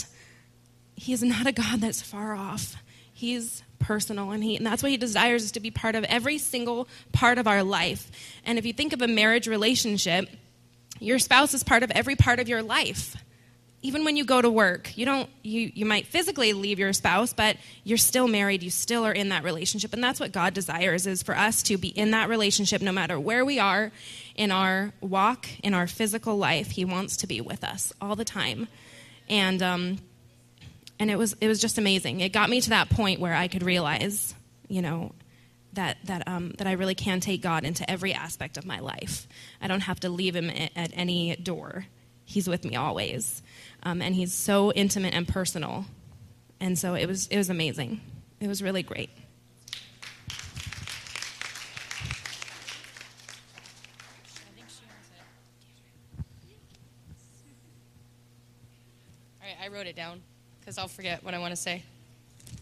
a God that's far off. He's personal, and that's what he desires, is to be part of every single part of our life. And if you think of a marriage relationship, your spouse is part of every part of your life. Even when you go to work, you might physically leave your spouse, but you're still married, you still are in that relationship. And that's what God desires, is for us to be in that relationship no matter where we are in our walk, in our physical life. He wants to be with us all the time. And it was just amazing. It got me to that point where I could realize, that I really can take God into every aspect of my life. I don't have to leave him at any door. He's with me always. And he's so intimate and personal. And so it was amazing. It was really great. All right, I wrote it down because I'll forget what I want to say.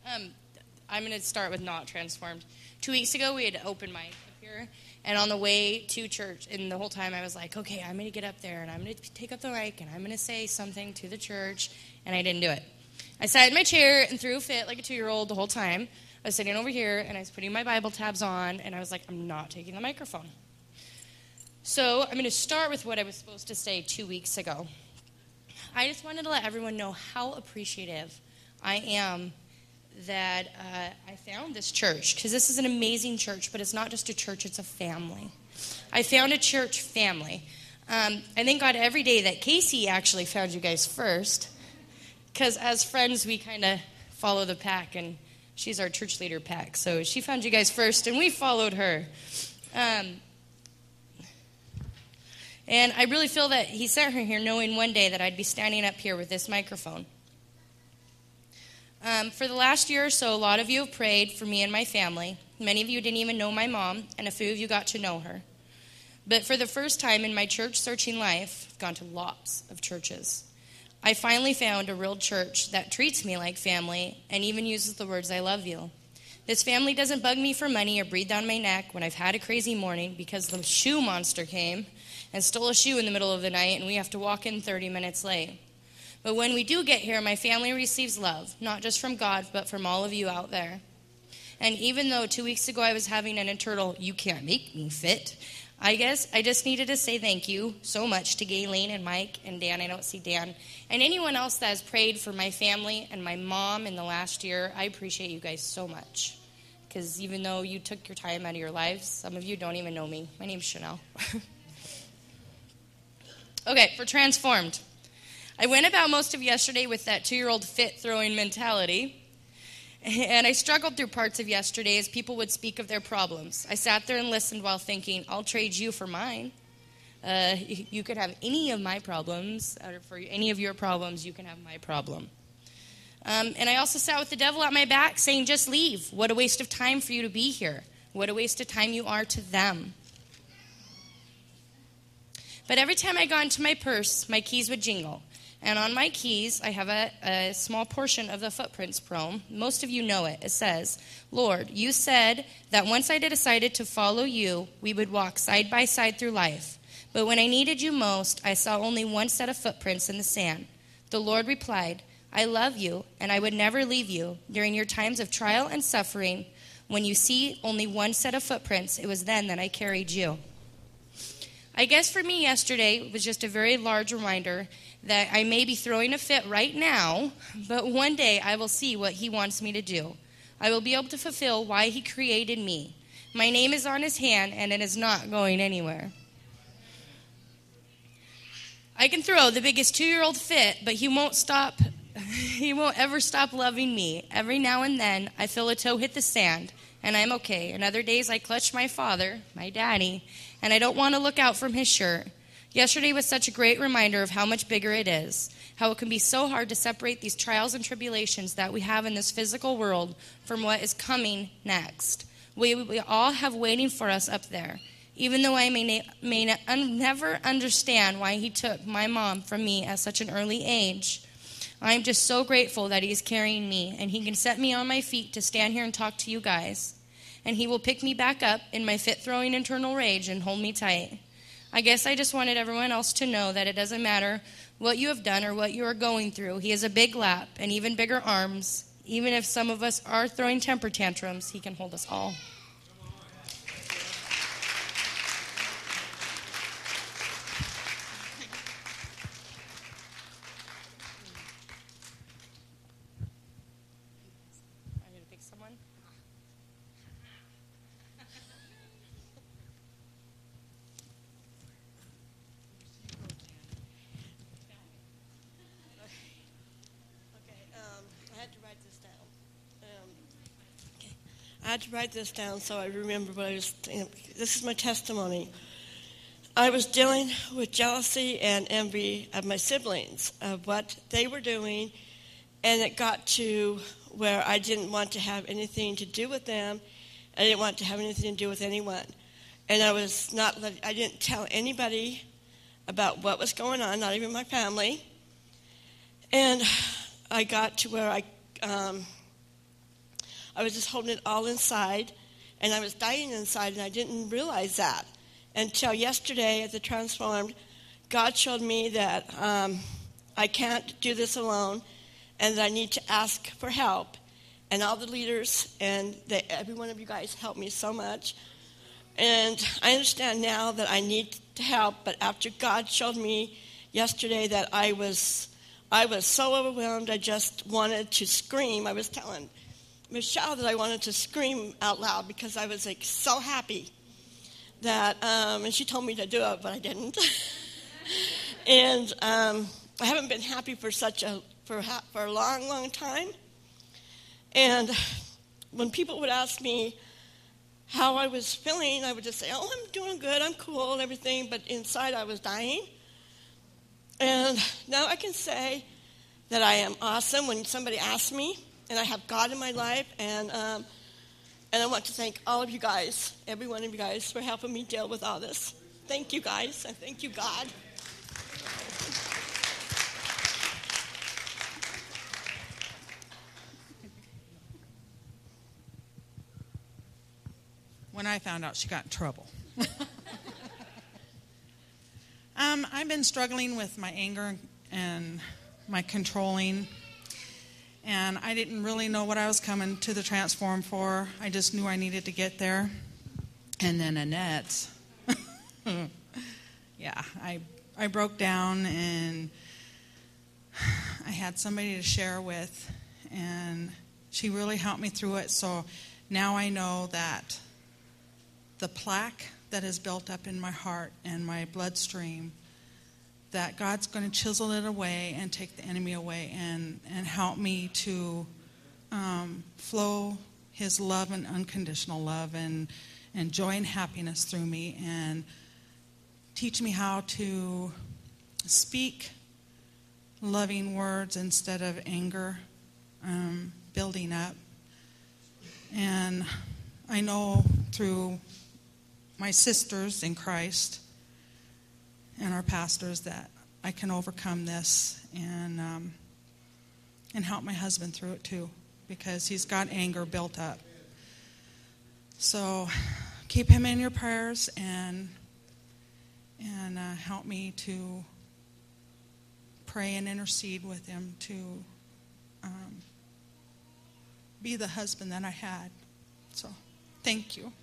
I'm going to start with not transformed. 2 weeks ago, we had open mic up here, and on the way to church, and the whole time I was like, okay, I'm going to get up there, and I'm going to take up the mic, and I'm going to say something to the church, and I didn't do it. I sat in my chair and threw a fit like a 2-year-old the whole time. I was sitting over here, and I was putting my Bible tabs on, and I was like, I'm not taking the microphone. So I'm going to start with what I was supposed to say 2 weeks ago. I just wanted to let everyone know how appreciative I am that I found this church, because this is an amazing church, but it's not just a church, it's a family. I found a church family. I thank God every day that Casey actually found you guys first, because as friends, we kind of follow the pack, and she's our church leader pack, so she found you guys first, and we followed her. And I really feel that he sent her here knowing one day that I'd be standing up here with this microphone. For the last year or so, a lot of you have prayed for me and my family. Many of you didn't even know my mom, and a few of you got to know her. But for the first time in my church-searching life, I've gone to lots of churches. I finally found a real church that treats me like family and even uses the words, I love you. This family doesn't bug me for money or breathe down my neck when I've had a crazy morning because the shoe monster came and stole a shoe in the middle of the night, and we have to walk in 30 minutes late. But when we do get here, my family receives love, not just from God, but from all of you out there. And even though 2 weeks ago I was having an internal, you can't make me fit, I guess I just needed to say thank you so much to Gayleen and Mike and Dan. I don't see Dan. And anyone else that has prayed for my family and my mom in the last year, I appreciate you guys so much. Because even though you took your time out of your lives, some of you don't even know me. My name's Chanel. Okay, for transformed. I went about most of yesterday with that 2-year-old fit-throwing mentality, and I struggled through parts of yesterday as people would speak of their problems. I sat there and listened while thinking, I'll trade you for mine. You could have any of my problems, or for any of your problems, you can have my problem. And I also sat with the devil at my back saying, just leave. What a waste of time for you to be here. What a waste of time you are to them. But every time I got into my purse, my keys would jingle. And on my keys, I have a small portion of the Footprints poem. Most of you know it. It says, Lord, you said that once I decided to follow you, we would walk side by side through life. But when I needed you most, I saw only one set of footprints in the sand. The Lord replied, I love you, and I would never leave you. During your times of trial and suffering, when you see only one set of footprints, it was then that I carried you. I guess for me yesterday was just a very large reminder that I may be throwing a fit right now, but one day I will see what he wants me to do. I will be able to fulfill why he created me. My name is on his hand, and it is not going anywhere. I can throw the biggest 2-year-old fit, but he won't stop. He won't ever stop loving me. Every now and then, I feel a toe hit the sand, and I'm okay. And other days, I clutch my father, my daddy, and I don't want to look out from his shirt. Yesterday was such a great reminder of how much bigger it is, how it can be so hard to separate these trials and tribulations that we have in this physical world from what is coming next. We all have waiting for us up there. Even though I may never understand why he took my mom from me at such an early age, I'm just so grateful that he's carrying me, and he can set me on my feet to stand here and talk to you guys. And he will pick me back up in my fit-throwing internal rage and hold me tight. I guess I just wanted everyone else to know that it doesn't matter what you have done or what you are going through. He has a big lap and even bigger arms. Even if some of us are throwing temper tantrums, he can hold us all. I had to write this down so I remember what I was saying. This is my testimony. I was dealing with jealousy and envy of my siblings, of what they were doing, and it got to where I didn't want to have anything to do with them. I didn't want to have anything to do with anyone. And I didn't tell anybody about what was going on, not even my family. And I got to where I was just holding it all inside, and I was dying inside, and I didn't realize that until yesterday at the Transformed. God showed me that I can't do this alone, and that I need to ask for help. And all the leaders and every one of you guys helped me so much. And I understand now that I need to help, but after God showed me yesterday that I was so overwhelmed, I just wanted to scream. I was telling Michelle that I wanted to scream out loud because I was like so happy that, and she told me to do it, but I didn't. And I haven't been happy for a long, long time. And when people would ask me how I was feeling, I would just say, oh, I'm doing good, I'm cool and everything, but inside I was dying. And now I can say that I am awesome when somebody asks me, and I have God in my life, and I want to thank all of you guys, every one of you guys, for helping me deal with all this. Thank you guys, and thank you, God. When I found out she got in trouble. I've been struggling with my anger and my controlling, and I didn't really know what I was coming to the Transform for. I just knew I needed to get there. And then Annette, yeah, I broke down, and I had somebody to share with, and she really helped me through it. So now I know that the plaque that is built up in my heart and my bloodstream, that God's going to chisel it away and take the enemy away and help me to flow his love and unconditional love and joy and happiness through me, and teach me how to speak loving words instead of anger, building up. And I know through my sisters in Christ and our pastors that I can overcome this and help my husband through it too, because he's got anger built up. So keep him in your prayers and help me to pray and intercede with him to be the husband that I had. So thank you.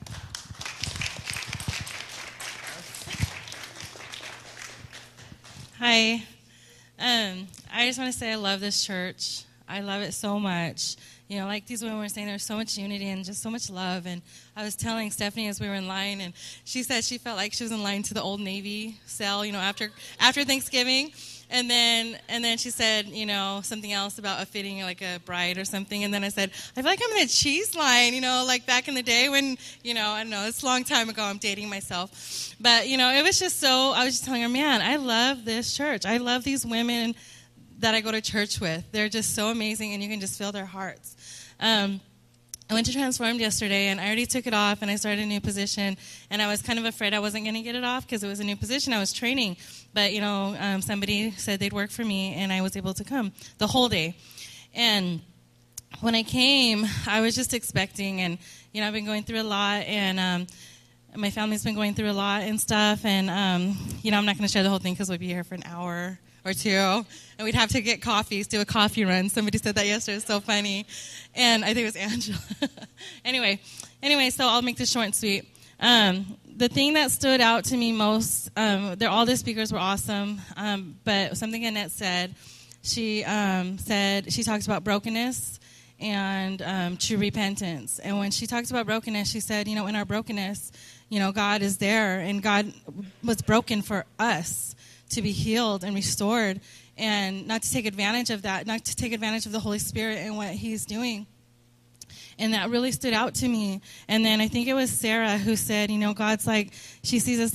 Hi. I just want to say I love this church. I love it so much. You know, like these women were saying, there's so much unity and just so much love. And I was telling Stephanie as we were in line, and she said she felt like she was in line to the Old Navy cell, you know, after Thanksgiving. And then she said, you know, something else about a fitting like a bride or something. And then I said, I feel like I'm in a cheese line, you know, like back in the day when, you know, I don't know, it's a long time ago. I'm dating myself. But, you know, it was just so, I was just telling her, man, I love this church. I love these women that I go to church with. They're just so amazing, and you can just feel their hearts. I went to Transformed yesterday, and I already took it off, and I started a new position, and I was kind of afraid I wasn't going to get it off because it was a new position. I was training, but, you know, somebody said they'd work for me, and I was able to come the whole day. And when I came, I was just expecting, and, you know, I've been going through a lot, and my family's been going through a lot and stuff, and, you know, I'm not going to share the whole thing because we'll be here for an hour or two, and we'd have to get coffees, do a coffee run. Somebody said that yesterday. It's so funny. And I think it was Angela. Anyway, so I'll make this short and sweet. The thing that stood out to me most, all the speakers were awesome, but something Annette said, she talks about brokenness and true repentance. And when she talks about brokenness, she said, you know, in our brokenness, you know, God is there, and God was broken for us to be healed and restored, and not to take advantage of that, not to take advantage of the Holy Spirit and what He's doing. And that really stood out to me. And then I think it was Sarah who said, you know, God's like, she sees us like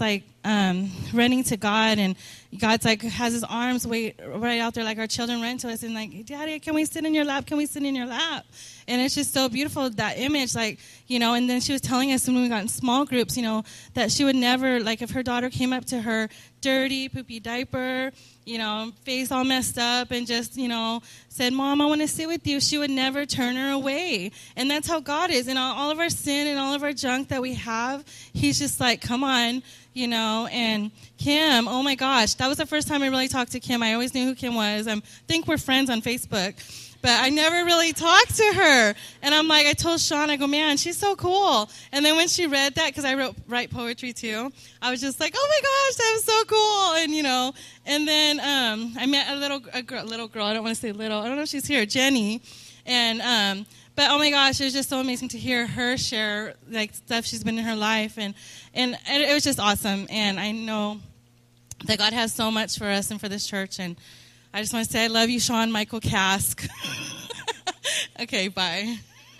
running to God, and God's like has his arms right out there, like our children run to us and like, Daddy, can we sit in your lap? Can we sit in your lap? And it's just so beautiful, that image, like, and then she was telling us when we got in small groups, that she would never, like, if her daughter came up to her, dirty, poopy diaper, face all messed up, and just, said, Mom, I want to sit with you, she would never turn her away. And that's how God is. And all of our sin and all of our junk that we have, he's just like, come on, and Kim, oh my gosh, that was the first time I really talked to Kim. I always knew who Kim was. I think we're friends on Facebook. But I never really talked to her. And I'm like, I told Sean, I go, man, she's so cool. And then when she read that, because I write poetry too, I was just like, oh my gosh, that was so cool. And then I met a little girl. I don't want to say little. I don't know if she's here, Jenny. And but oh my gosh, it was just so amazing to hear her share like stuff she's been in her life, and it was just awesome. And I know that God has so much for us and for this church, and I just want to say I love you, Sean Michael Cask. Okay, bye.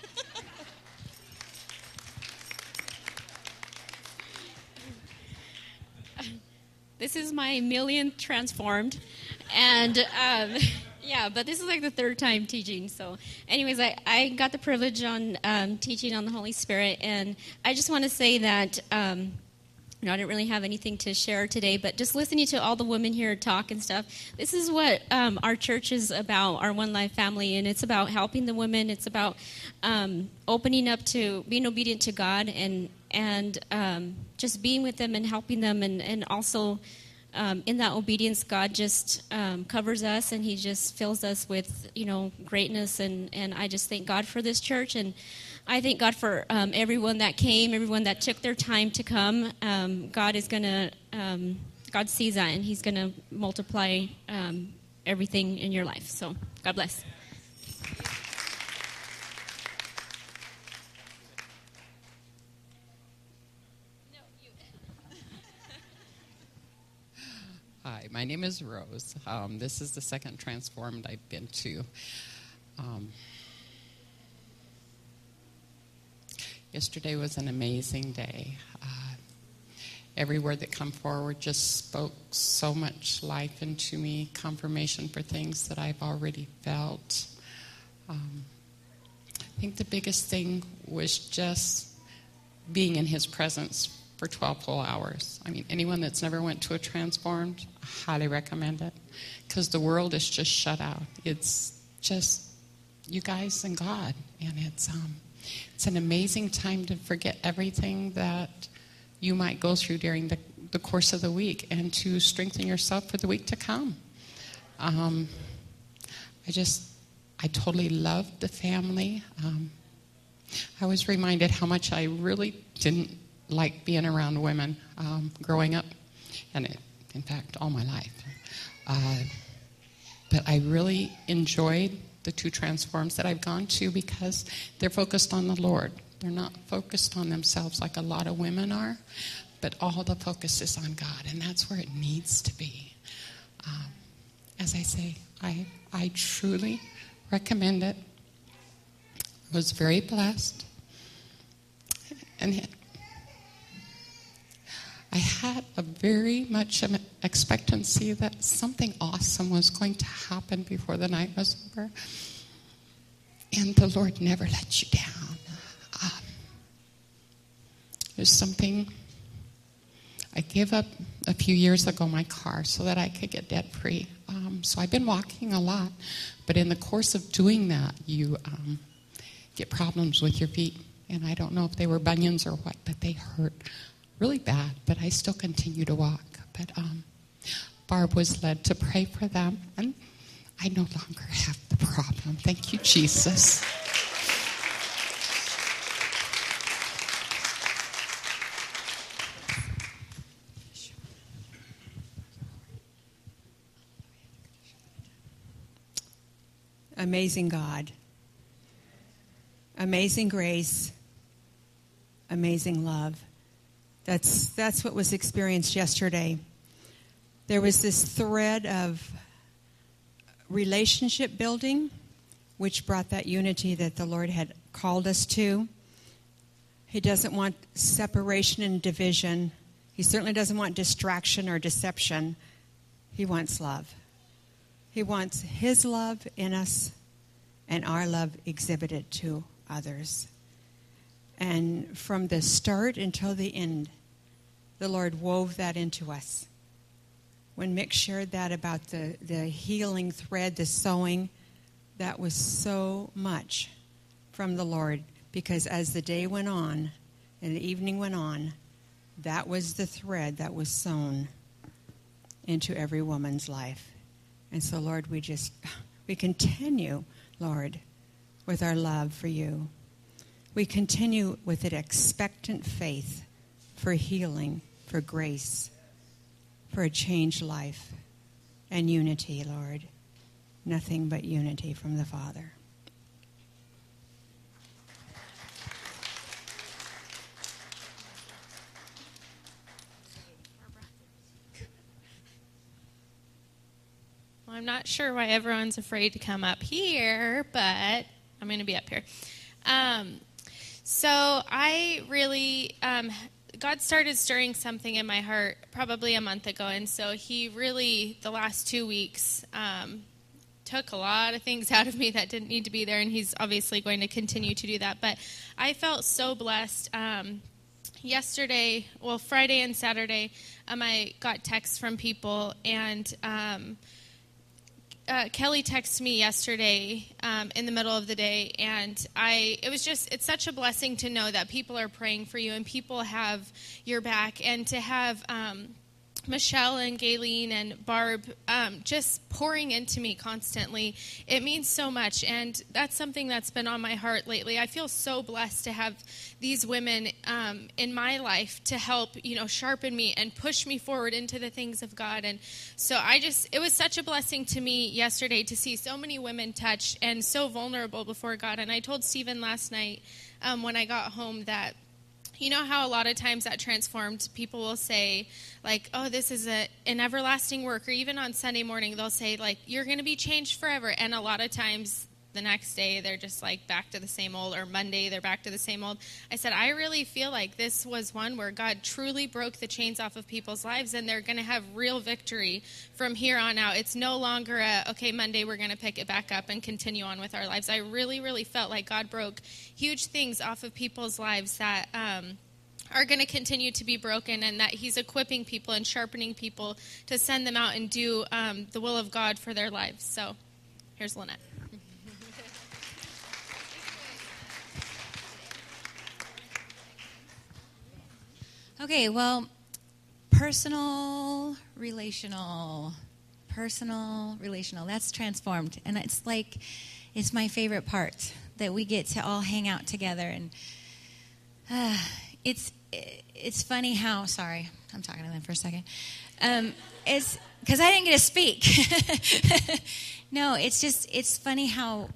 This is my millionth transformed, and yeah, but this is like the third time teaching. So anyways, I got the privilege on teaching on the Holy Spirit, and I just want to say that I didn't really have anything to share today, but just listening to all the women here talk and stuff, this is what our church is about, our One Life family, and it's about helping the women. It's about opening up to being obedient to God, and just being with them and helping them, and also in that obedience, God just covers us, and he just fills us with greatness, and I just thank God for this church, and I thank God for everyone that came, everyone that took their time to come. God is going to, God sees that, and he's going to multiply everything in your life. So God bless. Hi, my name is Rose. This is the second Transformed I've been to. Yesterday was an amazing day. Every word that come forward just spoke so much life into me, confirmation for things that I've already felt. I think the biggest thing was just being in his presence for 12 full hours. I mean, anyone that's never went to a Transformed, I highly recommend it, because the world is just shut out. It's just you guys and God, and it's an amazing time to forget everything that you might go through during the course of the week, and to strengthen yourself for the week to come. I totally loved the family. I was reminded how much I really didn't like being around women growing up, and in fact, all my life. But I really enjoyed the two Transforms that I've gone to, because they're focused on the Lord. They're not focused on themselves like a lot of women are, but all the focus is on God, and that's where it needs to be. As I say, I truly recommend it. I was very blessed, and I had a very much an expectancy that something awesome was going to happen before the night was over. And the Lord never let you down. There's something, I gave up a few years ago my car so that I could get debt free. So I've been walking a lot, but in the course of doing that, you get problems with your feet. And I don't know if they were bunions or what, but they hurt really bad, but I still continue to walk. But Barb was led to pray for them, and I no longer have the problem. Thank you, Jesus. Amazing God, amazing grace, amazing love. That's what was experienced yesterday. There was this thread of relationship building, which brought that unity that the Lord had called us to. He doesn't want separation and division. He certainly doesn't want distraction or deception. He wants love. He wants his love in us and our love exhibited to others. And from the start until the end, the Lord wove that into us. When Mick shared that about the healing thread, the sewing, that was so much from the Lord. Because as the day went on and the evening went on, that was the thread that was sewn into every woman's life. And so, Lord, we continue, Lord, with our love for you. We continue with an expectant faith for healing, for grace, for a changed life, and unity, Lord. Nothing but unity from the Father. Well, I'm not sure why everyone's afraid to come up here, but I'm going to be up here. So I really, God started stirring something in my heart probably a month ago, and so he really, the last 2 weeks, took a lot of things out of me that didn't need to be there, and he's obviously going to continue to do that. But I felt so blessed. Friday and Saturday, I got texts from people, and Kelly texted me yesterday in the middle of the day, and it's such a blessing to know that people are praying for you and people have your back, and to have Michelle and Gayleen and Barb just pouring into me constantly. It means so much, and that's something that's been on my heart lately. I feel so blessed to have these women in my life to help, sharpen me and push me forward into the things of God. And so it was such a blessing to me yesterday to see so many women touched and so vulnerable before God. And I told Stephen last night when I got home that, you know how a lot of times at Transformed, people will say, like, oh, this is an everlasting work, or even on Sunday morning, they'll say, like, you're going to be changed forever. And a lot of times the next day, they're just, like, back to the same old, or Monday, they're back to the same old. I said, I really feel like this was one where God truly broke the chains off of people's lives, and they're going to have real victory from here on out. It's no longer okay, Monday, we're going to pick it back up and continue on with our lives. I really, really felt like God broke huge things off of people's lives that are going to continue to be broken, and that he's equipping people and sharpening people to send them out and do the will of God for their lives. So here's Lynette. Okay, well, personal, relational. That's Transformed. And it's my favorite part, that we get to all hang out together. And it's funny how, sorry, I'm talking to them for a second. It's because I didn't get to speak. No, it's funny how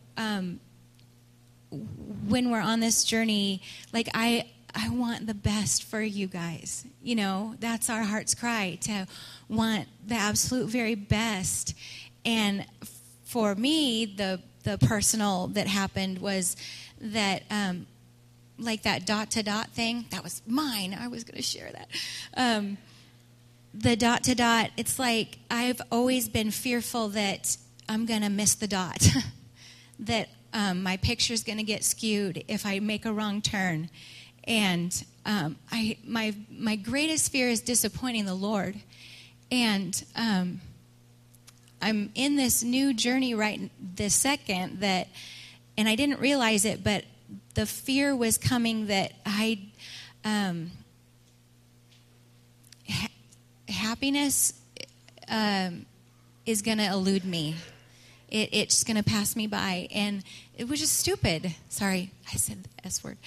when we're on this journey, like I want the best for you guys. That's our heart's cry, to want the absolute very best. And for me, the personal that happened was that, like that dot-to-dot thing, that was mine. I was going to share that. The dot-to-dot, it's like I've always been fearful that I'm going to miss the dot, that my picture's going to get skewed if I make a wrong turn. And my greatest fear is disappointing the Lord. And I'm in this new journey right this second and I didn't realize it, but the fear was coming that happiness is going to elude me. It's going to pass me by. And it was just stupid. Sorry, I said the S word.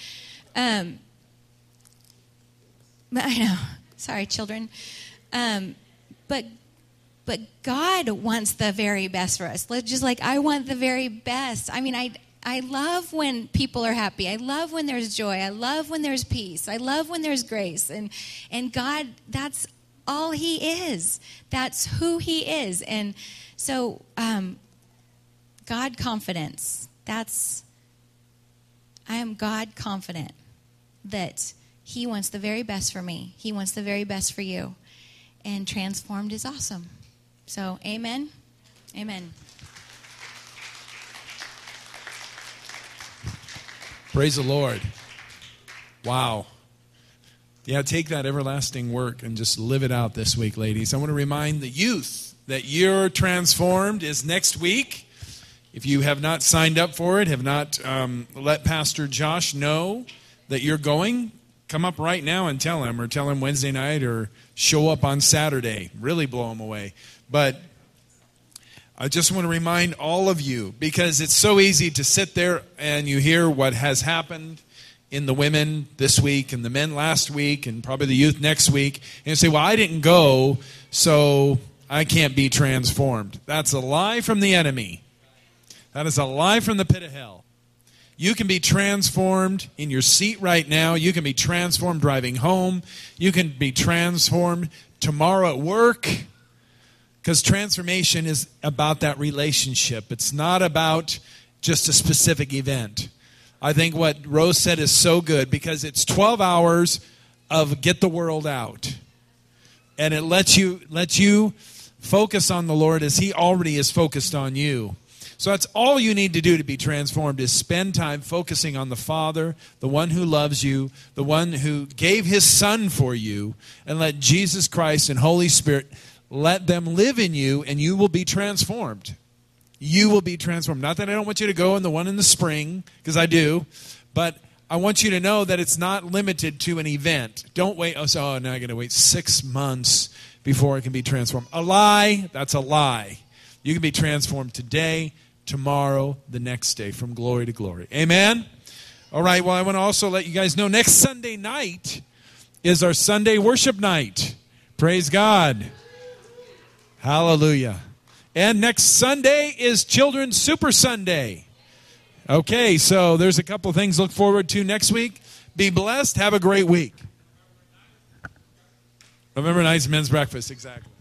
But I know. Sorry, children. But God wants the very best for us. Just like I want the very best. I mean, I love when people are happy. I love when there's joy. I love when there's peace. I love when there's grace. And God, that's all he is. That's who he is. And so God confidence. I am God confident that He wants the very best for me. He wants the very best for you. And transformed is awesome. So, amen. Amen. Praise the Lord. Wow. Yeah, take that everlasting work and just live it out this week, ladies. I want to remind the youth that You're Transformed is next week. If you have not signed up for it, have not let Pastor Josh know that you're going, come up right now and tell him, or tell him Wednesday night, or show up on Saturday. Really blow him away. But I just want to remind all of you, because it's so easy to sit there and you hear what has happened in the women this week and the men last week and probably the youth next week, and you say, well, I didn't go, so I can't be transformed. That's a lie from the enemy. That is a lie from the pit of hell. You can be transformed in your seat right now. You can be transformed driving home. You can be transformed tomorrow at work. Because transformation is about that relationship. It's not about just a specific event. I think what Rose said is so good, because it's 12 hours of get the world out. And it lets you focus on the Lord as He already is focused on you. So that's all you need to do to be transformed, is spend time focusing on the Father, the one who loves you, the one who gave His Son for you, and let Jesus Christ and Holy Spirit, let them live in you, and you will be transformed. You will be transformed. Not that I don't want you to go in the one in the spring, because I do, but I want you to know that it's not limited to an event. Don't wait, now I got to wait 6 months before I can be transformed. A lie, that's a lie. You can be transformed today, tomorrow, the next day, from glory to glory. Amen? All right, well, I want to also let you guys know next Sunday night is our Sunday worship night. Praise God. Hallelujah. And next Sunday is Children's Super Sunday. Okay, so there's a couple of things to look forward to next week. Be blessed. Have a great week. November 9th, men's breakfast, exactly.